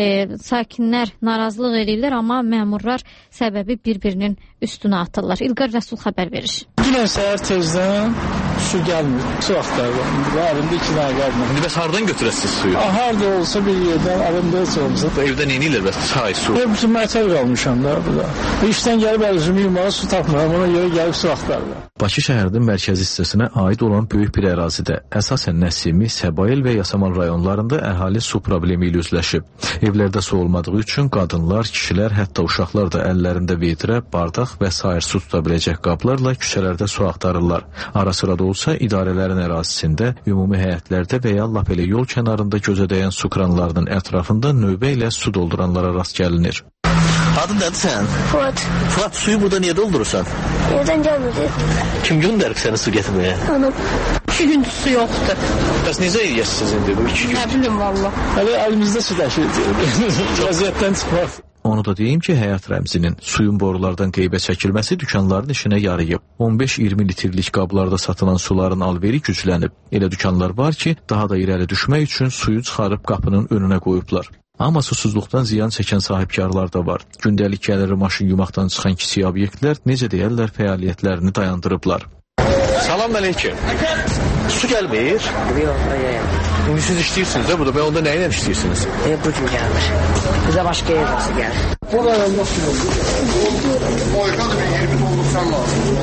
sakinlər narazılıq edirlər, amma məmurlar səbəbi bir-birinin üstünə atırlar. İlqar Rəsul xəbər verir. Dünən səhər tezdən su gəlmir, su axtarır. Evimdə 2 dənə qalmır. İndi bəs hardan götürəsiniz suyu? Harada olsa bir yerdən, evimdə heç olmasa. Evdə neynirlər bəs çay, su? Bütün mətəl qalmışam da burada. İşdən gəlib əlizimi yumağa su tapmıram, ona görə gəlib su axtarırlar. Bakı şəhərinin mərkəzi hissəsinə aid olan böyük bir ərazidə, əsasən Nəsimi, Səbail və Yasamal rayonlarında əhali su problemi ilə üzləşib. Evlərdə su olmadığı üçün qadınlar, kişilər, hətta uşaqlar da əllərində vedrə, bardaq və sair su tuta biləcək qablarla küçələrdə su axtarırlar. Ara sırada olsa idarələrin ərazisində, ümumi həyətlərdə və ya lap elə yol kənarında gözə dəyən su kranlarının ətrafında növbə ilə su dolduranlara rast gəlinir. Adın nədir sən? Fuat. Fuat, suyu burada niyə doldurursan? Evdən gəlmədi. Kim göndərib səni su gətirməyə? Anam. 2 gündür su yoxdur. Bəs necə edirsiniz indi bu 2 gün? Nə bilim valla. Hələ əlimizdə su daşıyır. Vəziyyətdən çıxmaq. Onu da deyim ki, həyat rəmzinin suyun borulardan qeybə çəkilməsi dükanların işinə yarayıb. 15-20 litrlik qablarda satılan suların alveri güclənib. Elə dükanlar var ki, daha da irəli düşmək üçün suyu çıxarıb qapının önünə qoyublar. Amma susuzluqdan ziyan çəkən sahibkarlar da var. Gündəlik gəliri maşın yumaqdan çıxan kiçik obyektlər necə deyərlər fəaliyyətlərini dayandırıblar. Salam əleykum. Su gəlmir? Yox, İndi siz işləyirsiniz də burada. Onda nə ilə işləyirsiniz? Bu gün gəlmir. Bizə başqa yerdə su gəlir. Bu rayonda su yoxdur. Boykadır bir 20 doldursan lazım.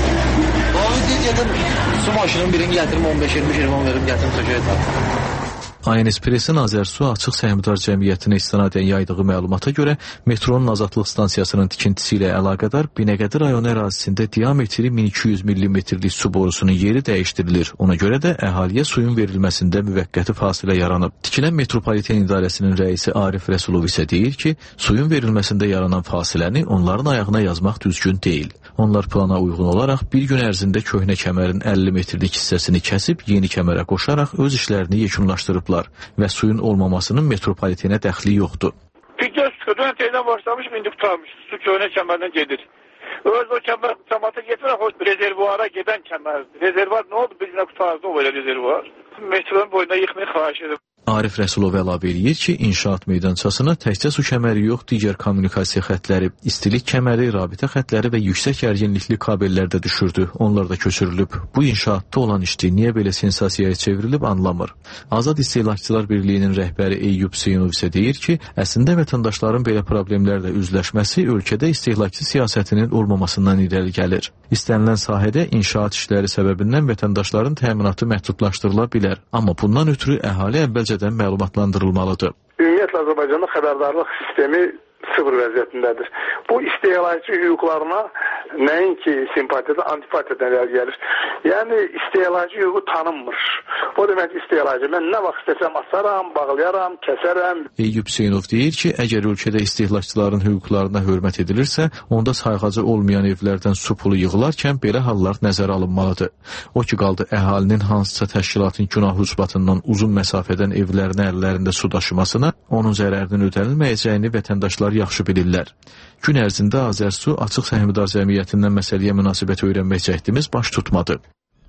Abi dedim, su maşının birini gətirim 15-20 verim gətirim sökəyə. ANS Presi Azərsu Açıq Səhmdar Cəmiyyətinə istinadən yaydığı məlumata görə metronun Azadlıq stansiyasının tikintisi ilə əlaqədar Binəqədi rayon ərazisində diametri 1200 mm-lik su borusunun yeri dəyişdirilir. Ona görə də əhaliyə suyun verilməsində müvəqqəti fasilə yaranıb. Tikilən Metropoliten İdarəsinin rəisi Arif Rəsulov isə deyir ki, suyun verilməsində yaranan fasiləni onların ayağına yazmaq düzgün deyil. Onlar plana uyğun olaraq bir gün ərzində köhnə kəmərin 50 metrlik hissəsini kəsib yeni kəmərə qoşaraq öz işlərini yekunlaşdırıblar və suyun olmamasının metropolitenə dəxli yoxdur. Fikir dünən teydən başlamış, indi tutarmış. Su köhnə kəmərdən gedir. Öz o kəmər cəmaata getirək, o rezervuara gedən kəmər. Rezervuar nə oldu? Bir günə qutardı o belə rezervuar. Metronun boyunda yıxmayı xahiş edir. Arif Rəsulov əlavə eləyir ki, inşaat meydançasına təkcə su kəməri yox, digər kommunikasiya xətləri, istilik kəməri, rabitə xətləri və yüksək gərginlikli kabellər də düşürdü. Onlar da köçürülüb. Bu inşaatda olan işdir. Niyə belə sensasiyaya çevrilib anlamır. Azad İstehlakçılar Birliyinin rəhbəri Eyyub Hüseynov isə deyir ki, əslində vətəndaşların belə problemlərlə üzləşməsi ölkədə istehlakçı siyasətinin olmamasından irəli gəlir. İstənilən sahədə inşaat işləri səbəbindən vətəndaşların təminatı məhdudlaşdırıla bilər. Amma bundan ötürü əhali əvvəlcədən məlumatlandırılmalıdır. Ümumiyyətlə Azərbaycanda xəbərdarlıq sistemi sıfır vəziyyətindədir. Bu istehlakçı hüquqlarına nəinki simpatiyada, antipatiyadan irəli gəlir. Yəni istehlakçı hüququ tanınmır. O demək istehlakçı mən nə vaxt istəsəm asaram, bağlayaram, kəsərəm. Eyyub Hüseynov deyir ki, əgər ölkədə istehlakçıların hüquqlarına hörmət edilirsə, onda sayğacı olmayan evlərdən su pulu yığılarkən belə hallar nəzərə alınmalıdır. O ki qaldı əhalinin hansısa təşkilatın günah ucbatından uzun məsafədən evlərinə əllərində su daşımasına, onun zərərinin ödənilməyəcəyini vətəndaşlar yaxşı bilirlər. Gün ərzində Azərsu Açıq Səhmdar Cəmiyyətindən məsələyə münasibət öyrənmək cəhdimiz baş tutmadı.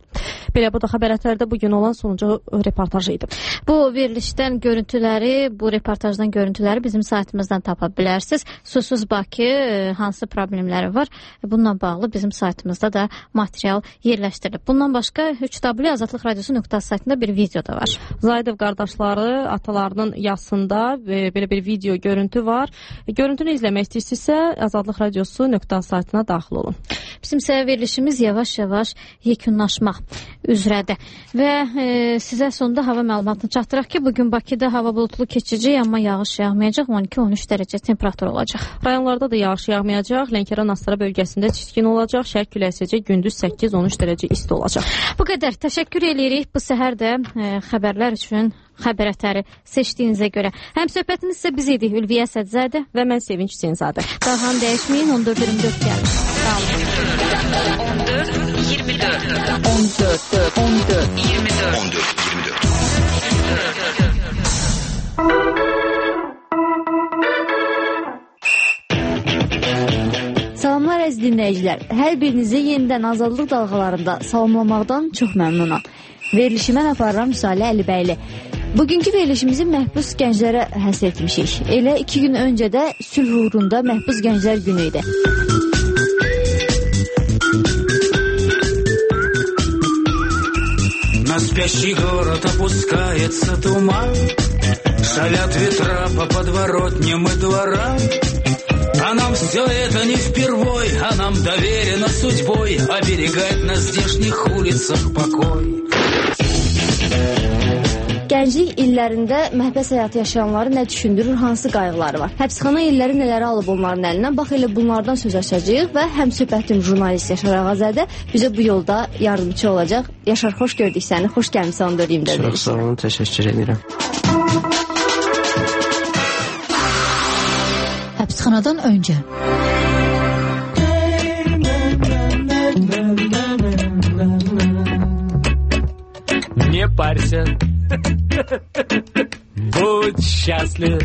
Belə bu da xəbərlərdə bugün olan sonuncu reportaj idi. Bu verilişdən görüntüləri, bu reportajdan görüntüləri bizim saytımızdan tapa bilərsiniz. Susuz Bakı hansı problemləri var? Bununla bağlı bizim saytımızda da material yerləşdirilib. Bundan başqa 3W Azadlıq Radiosu saytında bir video da var. Zaydov qardaşları atalarının yasında belə bir video görüntü var. Görüntünü izləmək istəyirsinizsə Azadlıq Radiosu saytına daxil olun. Bizim isə verilişimiz yavaş-yavaş yekunlaşmaq üzrədir. Və sizə sonda hava məlumatını çatdıraq ki, bugün Bakıda hava bulutlu keçici, amma yağış yağmayacaq, 12-13 dərəcə temperatur olacaq. Rayonlarda da yağış yağmayacaq, Lənkəran Astara bölgəsində çiskin olacaq, şərq küləyi əsəcək, gündüz 8-13 dərəcə isti olacaq. Bu qədər. Təşəkkür edirik bu səhər də xəbərlər üçün xəbər ətəri seçdiyinizə görə. Həm söhbətiniz isə biz idik Ülviyə Sədzadə və mən Sevinç Hüseynzadə. Qalxan dəyişməyin 14-24 gəlir. Sağ olun. 14-24. Salamlar əziz dinləyicilər. Hər birinizi yenidən Azadlıq dalğalarında salamlamaqdan çox məmnunam. Verilişi mən aparıram Müsalə Əlibəyli. Bugünkü verilişimizi məhbus gənclərə həsr etmişik. Elə 2 gün öncə də sülh uğrunda məhbus gənclər günü idi. На спящий город опускается туман, шалят ветра по подворотням и дворам. А нам все это не впервой, а нам доверено судьбой оберегать на здешних улицах покой. Gənclik illərində məhbəs həyatı yaşayanları nə düşündürür, hansı qayğıları var? Həbsxana illəri nələri alıb onların əlindən? Bax, elə bunlardan söz açacağıq və həm söhbətim jurnalist Yaşar Ağazadə bizə bu yolda yardımcı olacaq. Yaşar, xoş gördük səni, xoş gəlmişsən 14-24. Çox sağ olun, təşəkkür edirəm. Həbsxanadan öncə. Не парься, будь счастлив.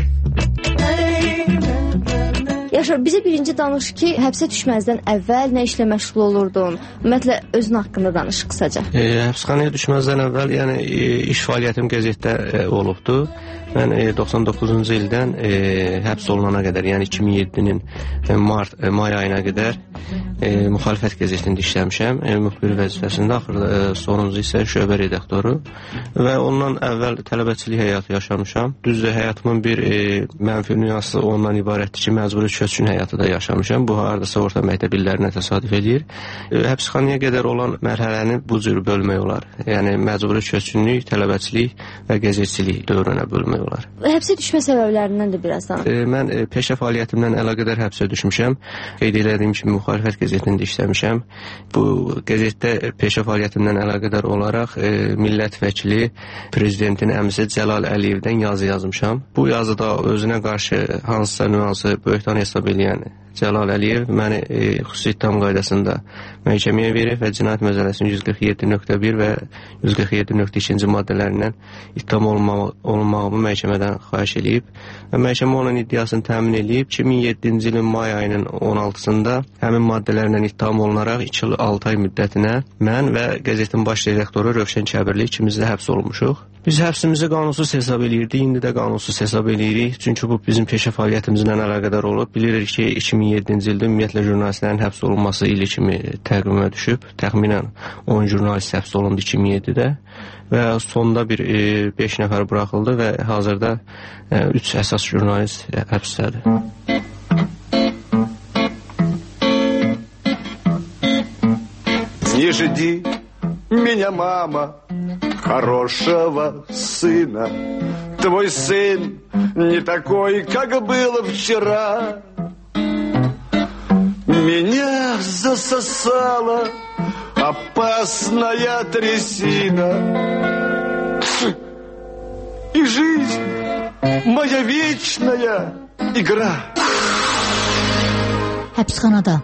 Yaşar, bizə birinci danış ki, həbsə düşməzdən əvvəl nə işlə məşğul olurdun? Ümumiyyətlə, özün haqqında danış qısaca. Həbsxanaya düşməzdən əvvəl, yəni iş fəaliyyətim qəzetdə olubdu. Mən 99-cu ildən həbs olunana qədər, yəni 2007-nin may ayına qədər müxalifət qəzetində işləmişəm. Müxbir vəzifəsində, axırda sonuncu isə şöbə redaktoru və ondan əvvəl tələbəçilik həyatı yaşamışam. Düzdür, həyatımın bir mənfi nüansı ondan ibarətdir ki, məcburi köçkün həyatı da yaşamışam. Bu hardasa orta məktəb illərinə təsadüf edir. Həbsxanaya qədər olan mərhələni bu cür bölmək olar. Yəni məcburi köçkünlük, tələbəçilik və qəzetçilik dövrünə bölmək olar. Həbsə düşmə səbəblərindən də biraz danış. Mən peşə fəaliyyətimdən əlaqədar həbsə düşmüşəm. Qeyd elədiyim kimi müxalifət qəzetində işləmişəm. Bu qəzetdə peşə fəaliyyətimdən əlaqədar olaraq millət vəkili prezidentin əmisi Cəlal Əliyevdən yazı yazmışam. Bu yazıda özünə qarşı hansısa nüansı böhtan hesab edən Cəlal Əliyev məni xüsusi ittiham qaydasında məhkəməyə verib və Cinayət Məcəlləsinin 147.1 və 147.2-ci maddələrindən ittiham olunmağımı məhkəmədən xahiş edib və məhkəmə onun iddiasını təmin edib. 2007-ci ilin may ayının 16-sında həmin maddələrlə ittiham olunaraq 2 il 6 ay müddətinə mən və qəzetin baş redaktoru Rövşən Kəbirli ikimiz də həbs olunmuşuq. Biz həbsimizi qanunsuz hesab eləyirdik, indi də qanunsuz hesab eləyirik. Çünki bu bizim peşə fəaliyyətimizlə əlaqədar olub. Bilirik ki, 2007-ci ildə ümumiyyətlə jurnalistlərin həbs olunması ili kimi təqvimə düşüb. Təxminən 10 jurnalist həbs olundu 2007-də və sonda bir 5 nəfər buraxıldı və hazırda 3 əsas jurnalist həbsdədir. Не жди меня, мама, хорошего сына. Твой сын не такой, как был вчера. Меня засосала опасная трясина. И жизнь моя вечная игра. Həbsxanada.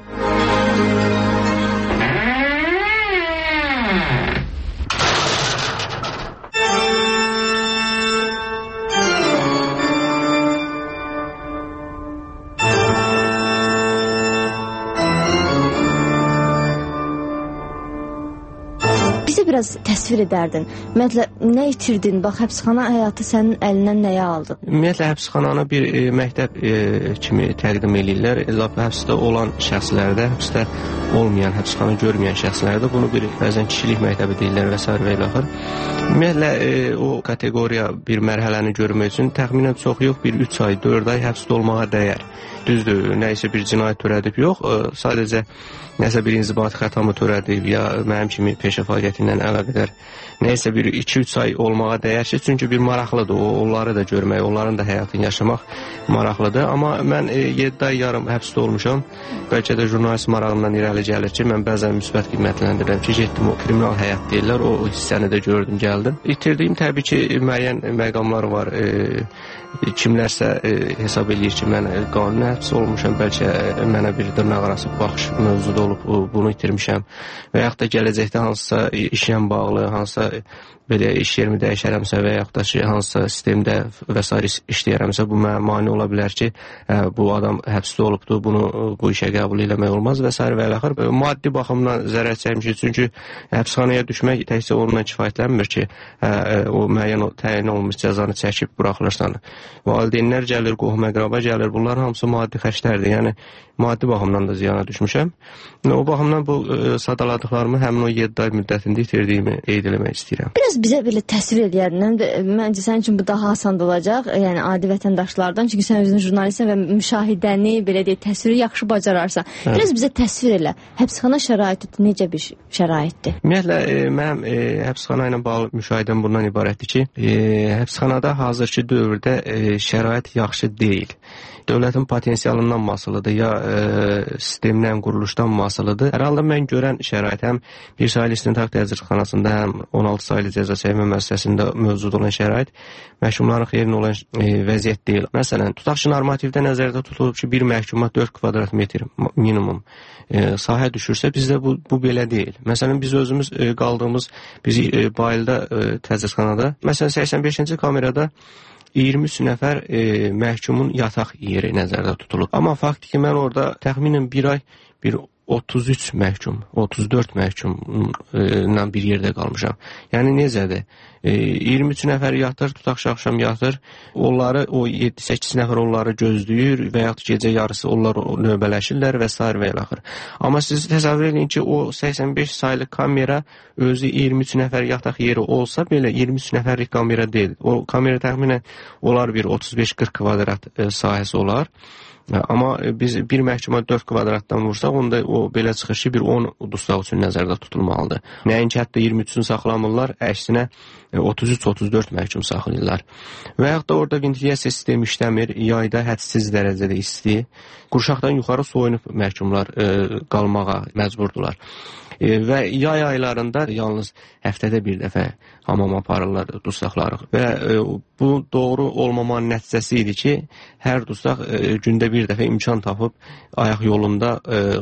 biraz təsvir edərdin? Ümumiyyətlə, nə itirdin? Bax, həbsxana həyatı sənin əlindən nəyə aldı? Ümumiyyətlə, həbsxananı bir məktəb kimi təqdim edirlər. Həbsdə olan şəxslərdə, həbsdə olmayan, həbsxana görməyən şəxslərdə bunu bir bəzən kişilik məktəbi deyirlər və s. və ilaxır. Ümumiyyətlə, o kateqoriya bir mərhələni görmək üçün təxminən çox yox, bir 3 ay, 4 ay həbsdə olmağa dəyər. Düzdür, nəyisə bir cinayət törədib yox, sadəcə nəsə bir inzibati xətamı törədib ya mənim kimi peşə fəaliyyəti ilə əlaqədar nəyisə bir 2-3 ay olmağa dəyər ki, çünki bir maraqlıdır, onları da görmək, onların da həyatını yaşamaq maraqlıdır. Amma mən 7 ay yarım həbsdə olmuşam, bəlkə də jurnalist marağından irəli gəlir ki, mən bəzən müsbət qiymətləndirirəm ki, getdim o kriminal həyat deyirlər, o hissəni də gördüm, gəldim. İtirdiyim təbii ki, müəyyən məqamlar var. Kimlərsə hesab eləyir ki, mən qanuni həbs olmuşam, bəlkə mənə bir dırnaq arası baxış mövzuda olub, bunu itirmişəm və yaxud da gələcəkdə hansısa işlə bağlı, hansısa belə iş yerimi dəyişərəmsə və yaxud da ki, hansısa sistemdə və s. işləyərəmsə, bu mənə mane ola bilər ki, bu adam həbsdə olubdur, bunu bu işə qəbul eləmək olmaz və s. və ilaxır. Maddi baxımdan zərər çəkmişik, çünki həbsxanaya düşmək təkcə onunla kifayətlənmir ki, o müəyyən təyin olunmuş cəzanı çəkib buraxılırsan. Valideynlər gəlir, qohum-əqraba gəlir, bunlar hamısı maddi xərclərdir, yəni maddi baxımdan da ziyana düşmüşəm. O baxımdan bu sadaladıqlarımı həmin o 7 ay müddətində itirdiyimi qeyd eləmək istəyirəm. Biraz bizə belə təsvir edərdin. Məncə sənin üçün bu daha asan olacaq, yəni adi vətəndaşlardan, çünki sən özün jurnalistsən və müşahidəni, belə deyək, təsviri yaxşı bacararsan. Biraz bizə təsvir elə. Həbsxana şəraiti necə bir şəraitdir? Ümumiyyətlə, mənim həbsxana ilə bağlı müşahidəm bundan ibarətdir ki, həbsxanada hazırki dövrdə şərait yaxşı deyil. Dövlətin potensialından asılıdır, ya sistemdən, quruluşdan asılıdır. Hər halda mən görən şərait həm bir saylı istintaq təcridxanasında, həm 16 saylı cəza çəkmə müəssisəsində mövcud olan şərait məhkumların xeyrinə olan vəziyyət deyil. Məsələn, tutaq ki, normativdə nəzərdə tutulub ki, bir məhkuma 4 kvadrat metr minimum sahə düşürsə, bizdə bu belə deyil. Məsələn, biz özümüz qaldığımız Bayılda təcridxanada, məsələn, 85-ci kamerada 23 nəfər məhkumun yataq yeri nəzərdə tutulub. Amma faktiki mən orada təxminən bir ay bir 33 məhkum, 34 məhkumla bir yerdə qalmışam. Yəni necədir? 23 nəfər yatır, tutaq axşam yatır. Onları, o 7-8 nəfər onları gözləyir və yaxud gecə yarısı onlar növbələşirlər və s. və ilaxır. Amma siz təsəvvür edin ki, o 85 saylı kamera özü 23 nəfər yataq yeri olsa belə 23 nəfərlik kamera deyil. O kamera təxminən olar bir 35-40 kvadrat sahəsi olar. Amma biz bir məhkuma 4 kvadratdan vursaq, onda o belə çıxır ki, bir 10 dustaq üçün nəzərdə tutulmalıdır. Nəinki hətta 23-ünü saxlamırlar, əksinə 33-34 məhkum saxlayırlar. Və yaxud da orada ventilasiya sistemi işləmir, yayda hədsiz dərəcədə isti, qurşaqdan yuxarı soyunub məhkumlar qalmağa məcburdular. Və yay aylarında yalnız həftədə bir dəfə hamam aparırlar dustaqları. Və bu doğru olmamanın nəticəsi idi ki, hər dustaq gündə bir dəfə imkan tapıb ayaq yolunda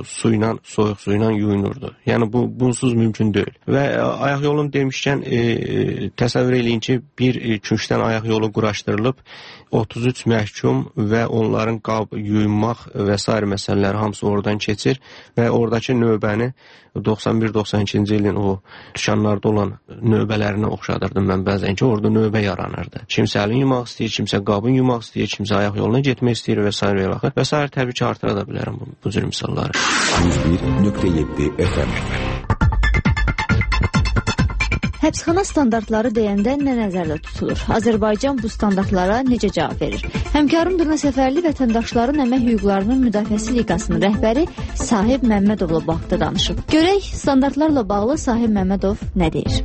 soyuq su ilə yuyunurdu. Yəni bu bunsuz mümkün deyil. Və ayaq yolunu demişkən təsəvvür eləyin ki, bir künçdən ayaq yolu quraşdırılıb 33 məhkum və onların qab, yuyunmaq və s. məsələləri hamısı oradan keçir və oradakı növbəni 91-92-ci ilin o dükanlarda olan növbələrinə oxşadırdım mən bəzən ki, orada növbə yaranırdı. Kimsə əlini yumaq istəyir, kimsə qabını yumaq istəyir, kimsə ayaq yoluna getmək istəyir və s. Və s. Təbii ki, artıra da bilərəm bu cür misalları. 101.7 FM. Həbsxana standartları deyəndə nə nəzərdə tutulur? Azərbaycan bu standartlara necə cavab verir? Həmkarım Durna Səfərli vətəndaşların əmək hüquqlarının müdafiəsi liqasının rəhbəri Sahib Məmmədovla bu haqda danışıb. Görək, standartlarla bağlı Sahib Məmmədov nə deyir?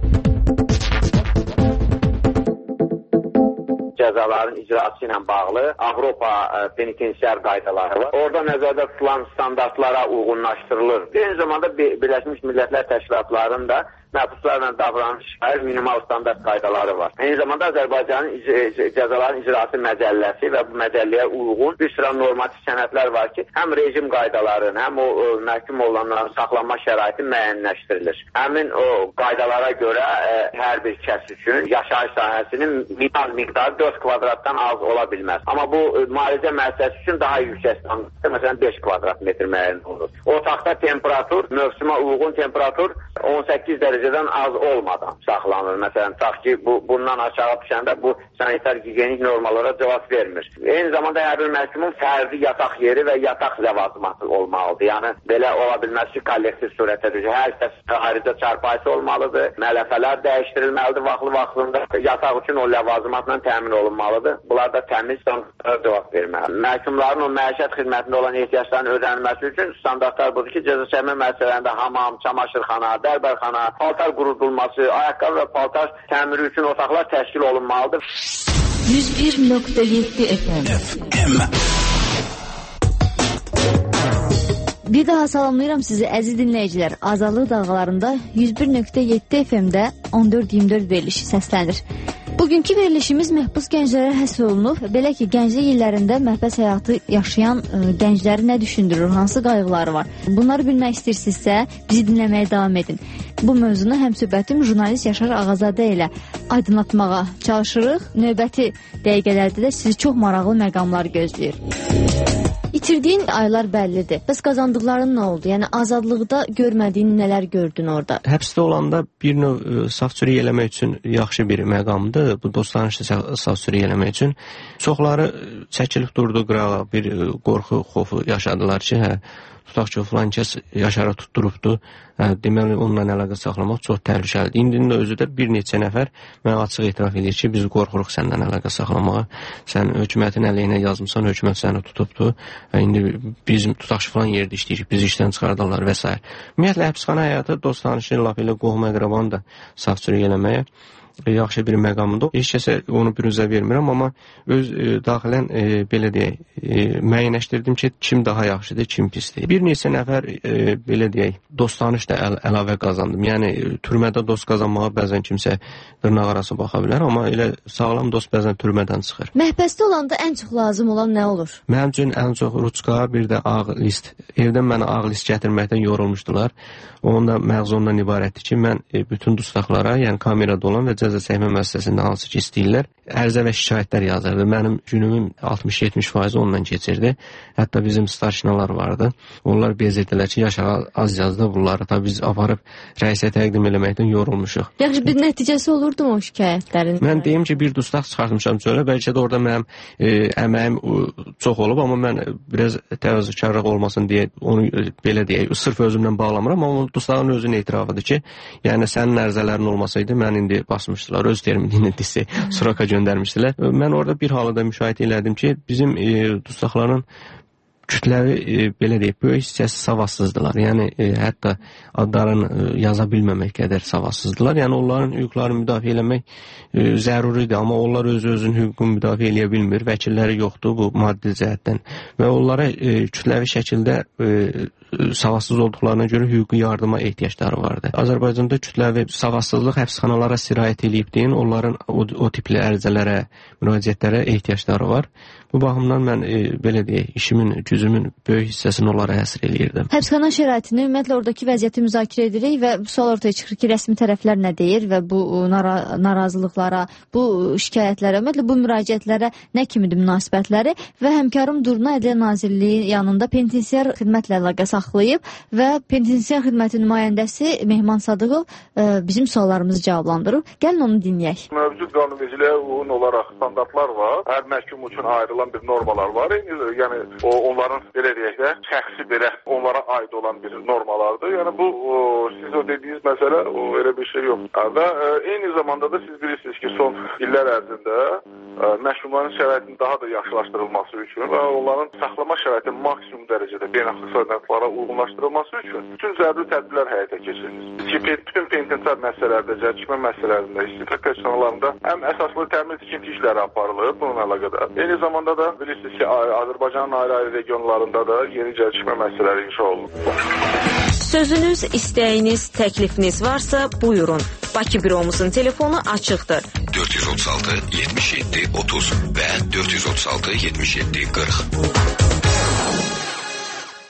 Cəzaların icrası ilə bağlı Avropa penitensiar qaydaları var. Orada nəzərdə tutulan standartlara uyğunlaşdırılır. Eyni zamanda Birləşmiş Millətlər Təşkilatlarının da məhbuslarla davranış minimal standart qaydaları var. Eyni zamanda Azərbaycanın cəzaların icrası məcəlləsi və bu məcəlləyə uyğun bir sıra normativ sənədlər var ki, həm rejim qaydalarının, həm o məhkum olanların saxlanma şəraiti müəyyənləşdirilir. Həmin o qaydalara görə hər bir kəs üçün yaşayış sahəsinin minimal miqdarı 4 kvadratdan az ola bilməz. Amma bu müalicə müəssisəsi üçün daha yüksək standartdır. Məsələn 5 kvadrat metr müəyyən olur. Otaqda temperatur, mövsümə uyğun temperatur 18 dərəcədən az olmadan saxlanılır. Məsələn, tutaq ki, bundan aşağı düşəndə bu sanitar gigiyenik normalara cavab vermir. Eyni zamanda hər bir məhkumun fərdi yataq yeri və yataq ləvazimatı olmalıdır. Yəni, belə ola bilməz ki, kollektiv surətə düşür. Hər kəs ayrıca çarpayısı olmalıdır, mələfələr dəyişdirilməlidir vaxtında. Yataq üçün o ləvazimatla təmin olunmalıdır. Bunlar da təmiz standartlara cavab verməlidir. Məhkumların o məişət xidmətində olan ehtiyaclarının ödənilməsi üçün standartlar budur ki, cəza çəkmə müəssisələrində hamam, çamaşırxana, bərbərxana, paltar qurudulması, ayaqqabı və paltar təmiri üçün otaqlar təşkil olunmalıdır. 101.7 FM. Bir daha salamlayıram sizi əziz dinləyicilər. Azadlıq dalğalarında 101.7 FM-də 14-24 verilişi səslənir. Bugünkü verilişimiz məhbus gənclərə həsr olunub. Belə ki, gənclik illərində məhbəs həyatı yaşayan gəncləri nə düşündürür, hansı qayğıları var? Bunları bilmək istəyirsinizsə, bizi dinləməyə davam edin. Bu mövzunu həmsöhbətim jurnalist Yaşar Ağazadə ilə aydınlatmağa çalışırıq. Növbəti dəqiqələrdə də sizi çox maraqlı məqamlar gözləyir. İtirdiyin aylar bəllidir. Bəs qazandıqların nə oldu? Yəni azadlıqda görmədiyin nələr gördün orada? Həbsdə olanda bir növ saf-çürük eləmək üçün yaxşı bir məqamdır. Bu dostlarını saf-çürük eləmək üçün. Çoxları çəkilib durdu qırağa, bir qorxu, xofu yaşadılar ki, tutaq ki, filan kəs Yaşara tutturubdu. Deməli, onunla əlaqə saxlamaq çox təhlükəlidir. İndi də özü də bir neçə nəfər mənə açıq etiraf edir ki, biz qorxuruq səndən əlaqə saxlamağa. Sən hökumətin əleyhinə yazmısan, hökumət səni tutubdu. İndi biz tutaq ki, filan yerdə işləyirik, bizi işdən çıxardarlar və s. Ümumiyyətlə, həbsxana həyatı dost tanışı, laf elə qohum əqrabanı da saf-çürük eləməyə yaxşı bir məqamında. Heç kəsə onu bürüzə vermirəm, amma öz daxilən belə deyək, müəyyənləşdirdim ki, kim daha yaxşıdır, kim pisdir. Bir neçə nəfər belə deyək, dost tanış da əlavə qazandım. Yəni türmədə dost qazanmağa bəzən kimsə dırnaq arası baxa bilər, amma elə sağlam dost bəzən türmədən çıxır. Məhbəsdə olanda ən çox lazım olan nə olur? Mənim üçün ən çox ruçka, bir də ağ list. Evdən mənə ağ list gətirməkdən yorulmuşdular. Onun da məğzu ondan ibarətdir ki, mən bütün dustaqlara, yəni kamerada olan və cəza çəkmə müəssisəsində hansı ki istəyirlər, ərizə və şikayətlər yazırdı. Mənim günümün 60-70% ondan keçirdi. Hətta bizim starşinalar vardı. Onlar bezirdilər ki, Yaşar az yazdı bunları. Tabii biz aparıb rəisə təqdim eləməkdən yorulmuşuq. Yaxşı, bir nəticəsi olurdu mu o şikayətlərin? Mən deyim ki, bir dustaq çıxartmışam çölə. Bəlkə də orada mənim əməyim çox olub, amma mən biraz təvazökarlıq olmasın deyə onu belə deyək, sırf özümdən bağlamıram, amma dustağın özünün etirafıdır ki, yəni sənin ərizələrin olmasaydı mən indi basmışdılar, öz terminini disi Suraka göndərmişdilər. Mən orada bir halı da müşahidə elədim ki, bizim dustaqların kütləvi, belə deyək, böyük hissəsi savadsızdılar. Yəni, hətta adlarını yaza bilməmək qədər savadsızdılar. Yəni, onların hüquqlarını müdafiə eləmək zəruridir, amma onlar özünün hüququnu müdafiə eləyə bilmir. Vəkilləri yoxdur bu maddi cəhətdən və onlara kütləvi şəkildə savadsız olduqlarına görə hüquqi yardıma ehtiyacları vardı. Azərbaycanda kütləvi savadsızlıq həbsxanalara sirayət edib deyin, onların o tipli ərizələrə, müraciətlərə ehtiyacları var. Bu baxımdan mən belə deyək, işimin, gücümün böyük hissəsini onlara həsr eləyirdim. Həbsxana şəraitini, ümumiyyətlə oradakı vəziyyəti müzakirə edirik və bu sual ortaya çıxır ki, rəsmi tərəflər nə deyir və bu narazılıqlara, bu şikayətlərə, ümumiyyətlə bu müraciətlərə nə kimidir münasibətləri və həmkarım Durna Ədliyyə Nazirliyi yanında penitensiar xidmətlə əlaqə saxlayıb və penitensiar xidməti nümayəndəsi Mehman Sadıqov bizim suallarımızı cavablandırıb. Gəlin onu dinləyək. Mövcud qanunvericiliyə uyğun olaraq standartlar var. Hər məhkum üçün ayrılan bir normalar var. Yəni onların belə deyək də şəxsi belə onlara aid olan bir normalardır. Yəni bu siz o dediyiniz məsələ elə bir şey yox. Və eyni zamanda da siz bilirsiniz ki, son illər ərzində məhkumların şəraitinin daha da yaxşılaşdırılması üçün və onların saxlama şəraitinin maksimum dərəcədə beynəlxalq standartlara uyğunlaşdırılması üçün bütün zəruri tədbirlər həyata keçirilir. Bütün penitensiar məsələlərdə, cəzaçəkmə məsələlərində, istinaf personellərində həm əsaslı təmin tikinti işləri aparılır bununla əlaqədar. Eyni zamanda da bilirsiniz ki, Azərbaycanın ayrı-ayrı regionlarında da yeni cəzaçəkmə məsələləri inşa olunur. Sözünüz, istəyiniz, təklifiniz varsa buyurun. Bakı büromuzun telefonu açıqdır. 436 77 30 və 436 77 40.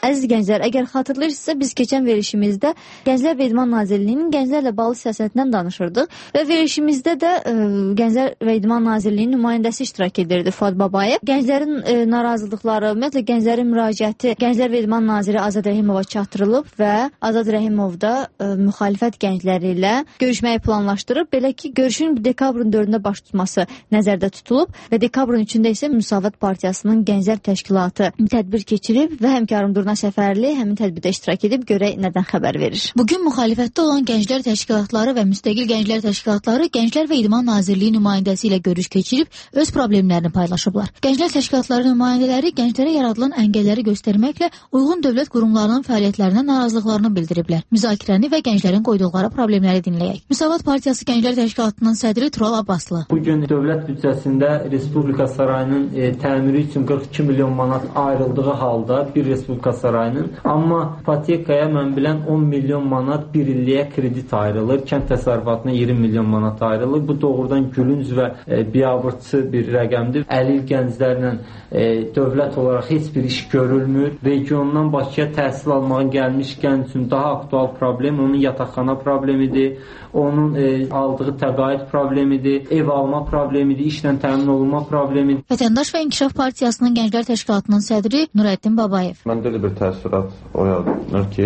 Əziz gənclər, əgər xatırlayırsınızsa, biz keçən verilişimizdə Gənclər və İdman Nazirliyinin gənclərlə bağlı siyasətindən danışırdıq və verilişimizdə də Gənclər və İdman Nazirliyinin nümayəndəsi iştirak edirdi, Fuad Babayev. Gənclərin narazılıqları, ümumiyyətlə gənclərin müraciəti Gənclər və İdman Naziri Azad Rəhimova çatdırılıb və Azad Rəhimov da müxalifət gəncləri ilə görüşməyi planlaşdırıb. Belə ki, görüşün dekabrın 4-də baş tutması nəzərdə tutulub və dekabrın 3-də isə Müsavat Partiyasının Gənclər Təşkilatı tədbir keçirib və həmkarım Durna Səfərli həmin tədbirdə iştirak edib görək nədən xəbər verir. Bugün müxalifətdə olan gənclər təşkilatları və müstəqil gənclər təşkilatları Gənclər və İdman Nazirliyi nümayəndəsi ilə görüş keçirib öz problemlərini paylaşıblar. Gənclər təşkilatları nümayəndələri gənclərə yaradılan əngəlləri göstərməklə uyğun dövlət qurumlarının fəaliyyətlərinə narazılıqlarını bildiriblər. Müzakirəni və gənclərin qoyduqları problemləri dinləyək. Müsavat Partiyası Gənclər Təşkilatının sədri Tural Abbaslı. Bugün dövlət büdcəsində Respublika Sarayının təmiri üçün 42 milyon manat ayrıldığı halda bir Respublika Sarayının, amma ipotekaya mən bilən 10 milyon manat bir illiyə kredit ayrılır, kənd təsərrüfatına 20 milyon manat ayrılır. Bu doğrudan gülünc və biabırçı bir rəqəmdir. Əlil gənclərlə dövlət olaraq heç bir iş görülmür. Regiondan Bakıya təhsil almağa gəlmiş gənc üçün daha aktual problem onun yataqxana problemidir, onun aldığı təqaüd problemidir, ev alma problemidir, işlə təmin olunma problemidir. Vətəndaş və İnkişaf Partiyasının Gənclər Təşkilatının sədri Nurəddin Babayev. Məndə də bir təəssürat oyanır ki,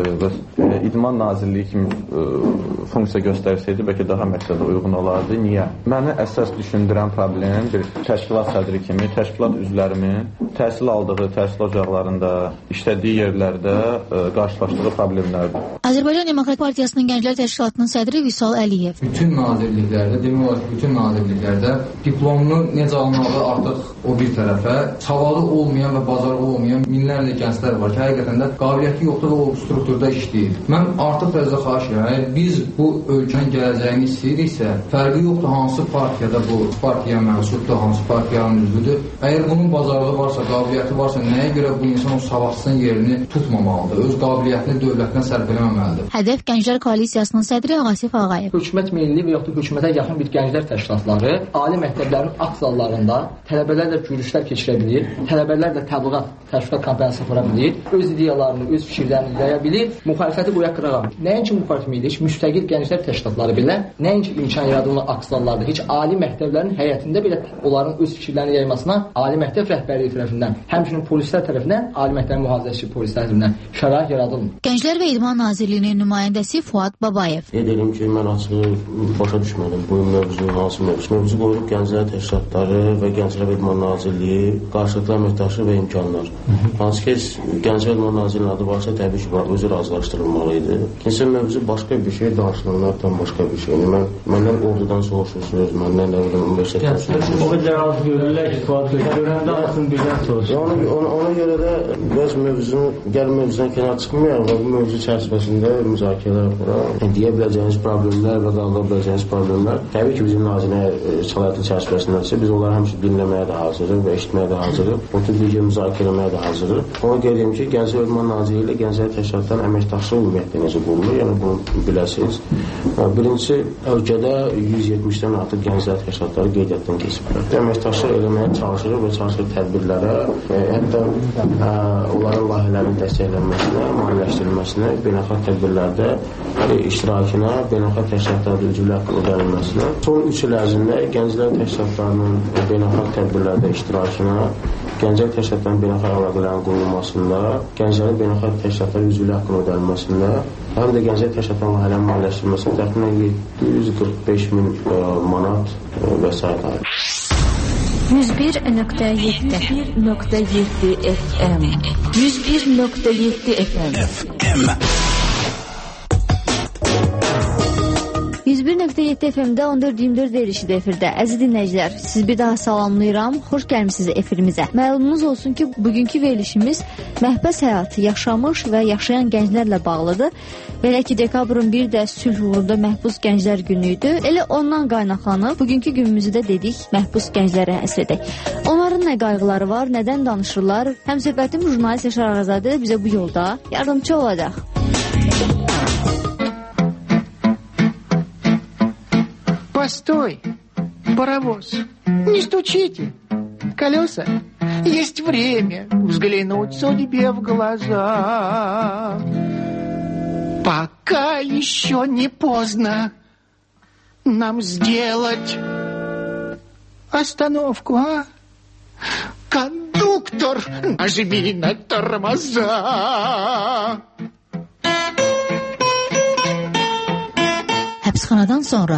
İdman Nazirliyi kimi funksiya göstərsəydi, bəlkə daha məqsədə uyğun olardı. Niyə? Məni əsas düşündürən problem bir təşkilat sədri kimi, təşkilat üzvlərimin təhsil aldığı təhsil ocaqlarında, işlədiyi yerlərdə qarşılaşdığı problemlərdir. Azərbaycan Demokrat Partiyasının Gənclər Təşkilatının sədri Vüsal Əliyev. Bütün nazirliklərdə, demək olar ki, bütün nazirliklərdə diplomunu necə almağı artıq o bir tərəfə, savadı olmayan və bacarığı olmayan minlərlə gənclər var ki, həqiqətən də qabiliyyəti yoxdur və o strukturda işləyir. Mən artıq da xahiş edirəm, biz bu ölkənin gələcəyini istəyiriksə, fərqi yoxdur hansı partiyada bu partiya mənsubdur, hansı partiyanın üzvüdür. Əgər bunun bacarığı varsa, qabiliyyəti varsa, nəyə görə bu insan o savadsızın yerini tutmamalıdır, öz qabiliyyətini dövlətinə sərf eləməməlidir. Hədəf Gənclər Koalisiyasının sədri Ağasif Ağayev. Hökumət milli və yaxud da hökumətə yaxın bir gənclər təşkilatları ali məktəblərin akt zallarında tələbələrlə görüşlər keçirə bilir, tələbələrlə təbliğat, təşviqat kampaniyası apara bilir, öz ideyalarını, öz fikirlərini yaya bilir, müxalifəti qoya qırağa. Nəinki müxalif milli, müstəqil gənclər təşkilatları belə, nəinki imkan yaradılma akt zallarında, heç ali məktəblərin həyətində belə onların öz fikirlərini yaymasına ali məktəb rəhbərliyi tərəfindən, həmçinin polislər tərəfindən, ali məktəbin mühafizəçi polislər tərəfindən şərait yaradılmır. Gənclər və İdman Nazirliyinin nümayəndəsi Fuad Babayev. Dedim ki, mən açığı başa düşmədim bu mövzunun hansı mövzu. Mövzu qoyulub gənclər təşkilatları və Gənclər və İdman Nazirliyi, qarşılıqlı əməkdaşlıq və imkanlar. Hansı ki, Gənclər və İdman Nazirliyinin adı varsa, təbii ki, özü razılaşdırılmalı idi. İkinci mövzu başqa bir şey, danışılanlardan başqa bir şey. Məndən ordudan soruşursunuz, məndən nə bilim, universitetdən soruşursunuz. O qədər az görürlər ki, Fuad Bey, görəndə aslında birdən soruşur. Ona görə də biraz mövzudan kənar çıxmayaq və bu mövzu çərçivəsində müzakirələr aparaq. Deyə biləcəyiniz problemlər və qaldıra biləcəyiniz problemlər təbii ki, bizim Nazirliyə çalayatın çərçivəsindənsə biz onları həmişə dinləməyə də hazırıq və eşitməyə də hazırıq. O tür video müzakirə eləməyə də hazırıq. Ona görə deyim ki, Gənclər və İdman Nazirliyi ilə Gənclər Təşkilatlarının əməkdaşlığı ümumiyyətlə necə qurulur, yəni bunu biləsiniz. Birincisi, ölkədə 170-dən artıq Gənclər Təşkilatları qeydiyyatdan keçiblər. Əməkdaşlıq eləməyə çalışırıq və çalışırıq tədbirlərə, hətta onların layihələrinin dəstəklənməsinə, maliyyələşdirilməsinə, beynəlxalq tədbirlərdə iştirakına, beynəlxalq təşkilatlarda üzvlük haqqının ödənilməsinə. Son 3 il ərzində Gənclər Təşkilatlarının beynəlxalq tədbirlərdə iştirakına, Gənclər Təşkilatlarının beynəlxalq əlaqələrin qurulmasında, Gənclərin beynəlxalq təşkilatların üzvlük haqqının ödənilməsində, həm də Gənclər Təşkilatlarının layihələrinin maliyyələşdirilməsində təxminən 745 min manat vəsait ayrılır. 101.7 FM 101.7 FM 101.7 FM-də 14-24 verilişi də efirdə. Əziz dinləyicilər, sizi bir daha salamlayıram. Xoş gəlmisiniz efirimizə. Məlumunuz olsun ki, bugünkü verilişimiz məhbəs həyatı yaşamış və yaşayan gənclərlə bağlıdır. Belə ki, dekabrın 1-də sülh uğrunda məhbus gənclər günü idi. Elə ondan qaynaqlanıb, bugünkü günümüzü də dedik, məhbus gənclərə həsr edək. Onların nə qayğıları var, nədən danışırlar? Həmsöhbətim jurnalist Yaşar Ağazadə bizə bu yolda yardımcı olacaq. Постой, паровоз, не стучите, колеса есть время взглянуть судьбе в глаза. Пока еще не поздно нам сделать остановку, а? Кондуктор, нажми на тормоза. Həbsxanadan sonra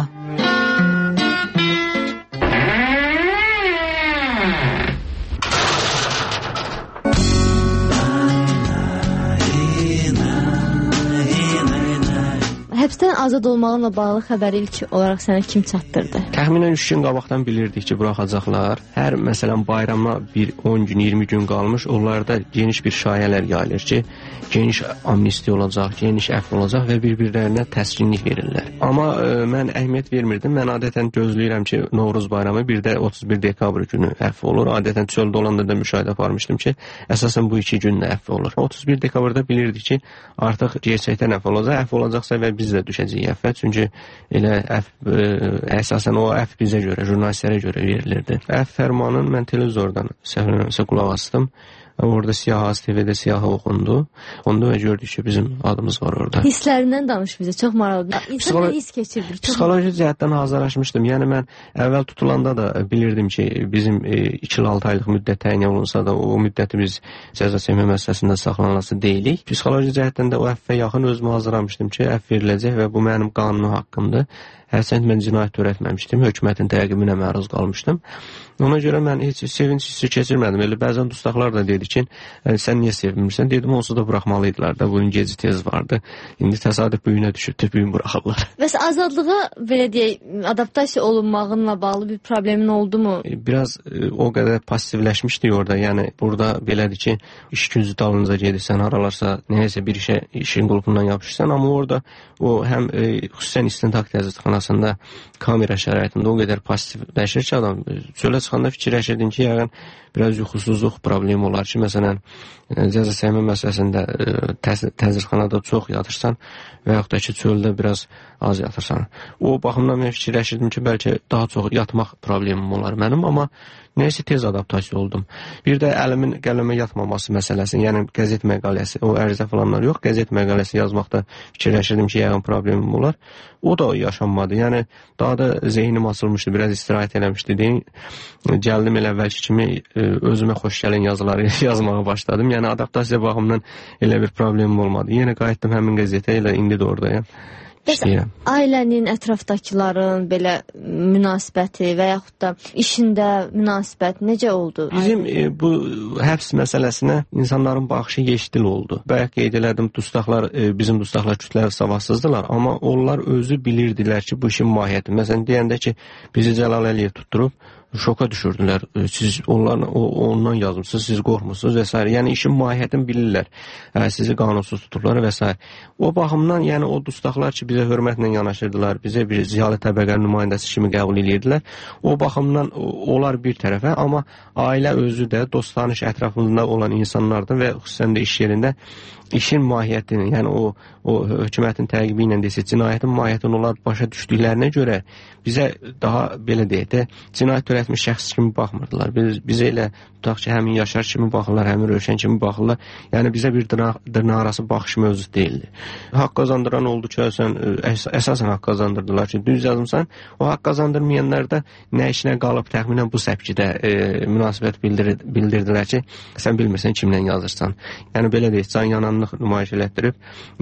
Həbsdən azad olmağınla bağlı xəbəri ilk olaraq sənə kim çatdırdı? Təxminən 3 gün qabaqdan bilirdik ki, buraxacaqlar. Hər məsələn bayrama bir 10 gün, 20 gün qalmış, onlarda geniş bir şayələr yayılır ki, geniş amnistiya olacaq, geniş əfv olacaq və bir-birlərinə təskinlik verirlər. Amma mən əhəmiyyət vermirdim. Mən adətən gözləyirəm ki, Novruz bayramı, bir də 31 dekabr günü əfv olur. Adətən çöldə olanda da müşahidə aparmışdım ki, əsasən bu 2 gün də əfv olur. 31 dekabrda bilirdik ki, artıq gerçəkdən əfv olacaq. Əfv olacaqsa və biz də düşəcəyik əfvə. Çünki elə əfv əsasən o əfv bizə görə, jurnalistlərə görə verilirdi. Əfv fərmanını mən televizordan səhv eləmirəmsə qulaq asdım. Orada siyahı, AzTV-də siyahı oxundu. Onda və gördük ki, bizim adımız var orada. Hisslərindən danış bizə, çox maraqlıdır. İnsan nə hiss keçirir? Psixoloji cəhətdən hazırlaşmışdım. Yəni mən əvvəl tutulanda da bilirdim ki, bizim 2 il 6 aylıq müddət təyin olunsa da o müddəti biz cəza çəkmə müəssisəsində saxlanılası deyilik. Psixoloji cəhətdən də o əffə yaxın özümü hazırlamışdım ki, əff veriləcək və bu mənim qanuni haqqımdır. Hərçənd mən cinayət törətməmişdim, hökumətin təqibinə məruz qalmışdım. Ona görə mən heç sevinç hissi keçirmədim. Elə bəzən dustaqlar da dedi ki, sən niyə sevinmirsən? Dedim, onsuz da buraxmalıydılar da, bunun geci tez vardı. İndi təsadüf bugünə düşübdür, bugün buraxırlar. Bəs azadlığa, belə deyək, adaptasiya olunmağınla bağlı bir problemin oldu mu? Biraz o qədər passivləşmişdik orada. Yəni, burada belədir ki, iş gücü dalınca gedirsən, haralarsa, nəyəsə bir işin qulpundan yapışırsan, amma orada o həm xüsusən istintaq təzyiqxanasında kamera şəraitində o qədər passivləşir ki, adam çölə çıxanda fikirləşirdin ki, yəqin biraz yuxusuzluq problemi olar ki, məsələn, cəza çəkmə məsələsində təzyiqxanada çox yatırsan və yaxud da ki, çöldə biraz az yatırsan. O baxımdan mən fikirləşirdim ki, bəlkə daha çox yatmaq problemim olar mənim, amma nəyəsə tez adaptasiya oldum. Bir də əlimin qələmə yatmaması məsələsi, yəni qəzet məqaləsi, o ərizə falanlar yox, qəzet məqaləsi yazmaqda fikirləşirdim ki, yəqin problemim olar. O da yaşanmadı. Yəni, daha da zehnim açılmışdı, biraz istirahət eləmişdi deyin. Gəldim elə əvvəlki kimi özümə xoş gələn yazıları yazmağa başladım. Yəni, adaptasiya baxımından elə bir problemim olmadı. Yenə qayıtdım həmin qəzetə, elə indi də oradayım. Bəs ailənin, ətrafdakıların belə münasibəti və yaxud da işində münasibət necə oldu? Bizim bu həbs məsələsinə insanların baxışı yeşdil oldu. Bayaq qeyd elədim, bizim dustaqlar kütləvi savadsızdılar, amma onlar özü bilirdilər ki, bu işin mahiyyəti. Məsələn, deyəndə ki, bizi Cəlal Əliyev tutturub, şoka düşürdülər. Siz ondan yazmışsınız, siz qorxmusunuz və s. Yəni işin mahiyyətini bilirlər. Sizi qanunsuz tuturlar və s. O baxımdan, yəni o dustaqlar ki, bizə hörmətlə yanaşırdılar, bizə bir ziyalı təbəqənin nümayəndəsi kimi qəbul edirdilər. O baxımdan onlar bir tərəfə, amma ailə özü də dost-tanış ətrafında olan insanlardan və xüsusən də iş yerində işin mahiyyətini, yəni o hökumətin təqibi ilə desə, cinayətin mahiyyətini onlar başa düşdüklərinə görə bizə daha belə deyək də, cinayət törətmiş şəxs kimi baxmırdılar. Bizə elə tutaq ki, həmin Yaşar kimi baxırlar, həmin Rövşən kimi baxırlar. Yəni bizə bir dırnaqarası baxış mövcud deyildi. Haqq qazandıran oldu ki, əsasən haqq qazandırdılar ki, düz yazımsan, o haqq qazandırmayanlar da nə işinə qalıb təxminən bu səpkidə münasibət bildirdilər ki, sən bilmirsən kimlə yazırsan. Yəni belə deyək, can yananlıq nümayiş elətdirib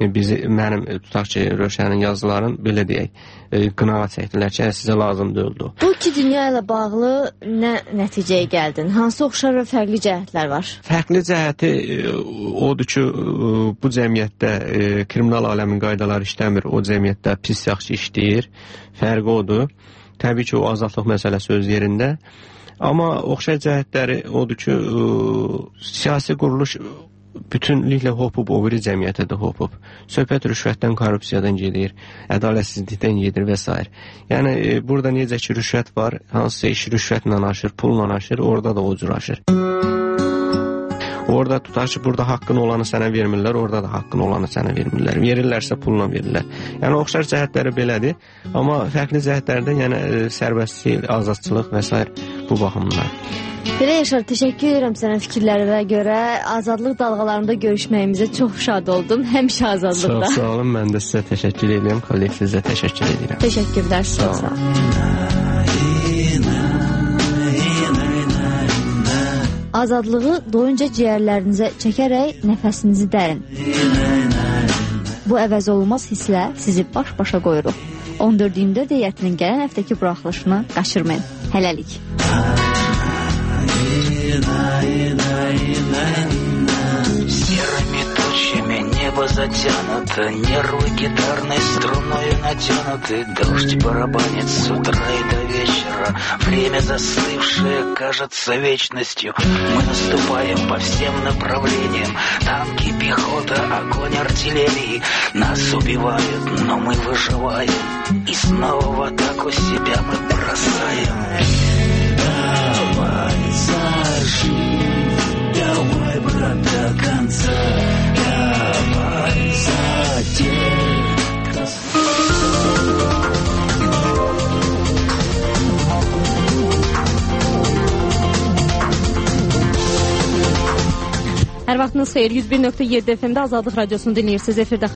mənim tutaq ki, Rövşənin yazılarını belə deyək, qınağa çəkdilər ki, sizə lazım deyildi. Bu iki dünya ilə bağlı nə nəticəyə gəldin? Hansı oxşar və fərqli cəhətlər var? Fərqli cəhəti odur ki, bu cəmiyyətdə kriminal aləmin qaydaları işləmir, o cəmiyyətdə pis yaxşı işləyir. Fərqi odur. Təbii ki, o azadlıq məsələsi öz yerində. Amma oxşar cəhətləri odur ki, siyasi quruluş bütünlüklə hopub, o biri cəmiyyətə də hopub. Söhbət rüşvətdən, korrupsiyadan gedir, ədalətsizlikdən gedir və s. Yəni, burada necə ki, rüşvət var, hansısa iş rüşvətlə aşır, pulla aşır, orada da o cür aşır. Orada tutar ki, burada haqqın olanı sənə vermirlər, orada da haqqın olanı sənə vermirlər. Verirlərsə pulla verirlər. Yəni, oxşar cəhətləri belədir, amma fərqli cəhətlərdə, yəni, sərbəstlik, azadçılıq və s. bu baxımdan. Belə Yaşar, təşəkkür edirəm sənə fikirlərinə görə. Azadlıq dalğalarında görüşməyimizə çox şad oldum. Həmişə azadlıqda. Sağ olun, mən də sizə təşəkkür edirəm. Kollektivizə təşəkkür edirəm. Təşəkkürlər, sağ olun. Azadlığı doyunca ciyərlərinizə çəkərək nəfəsinizi dərin. Bu əvəz olunmaz hisslə sizi baş-başa qoyuruq. 14-24 heyətinin gələn həftəki buraxılışını qaçırmayın. Hələlik. Серыми тучами небо затянуто, нервы гитарной струною натянуты, дождь барабанит с утра и до вечера, время застывшее кажется вечностью. Мы наступаем по всем направлениям, танки, пехота, огонь артиллерии. Нас убивают, но мы выживаем, и снова в атаку себя мы бросаем. Давай зажги, давай, брат, до конца, давай за тех, кто... Hər vaxtınız xeyir. 101.7 FM-də Azadlıq Radiosunu dinləyirsiniz. Efirdə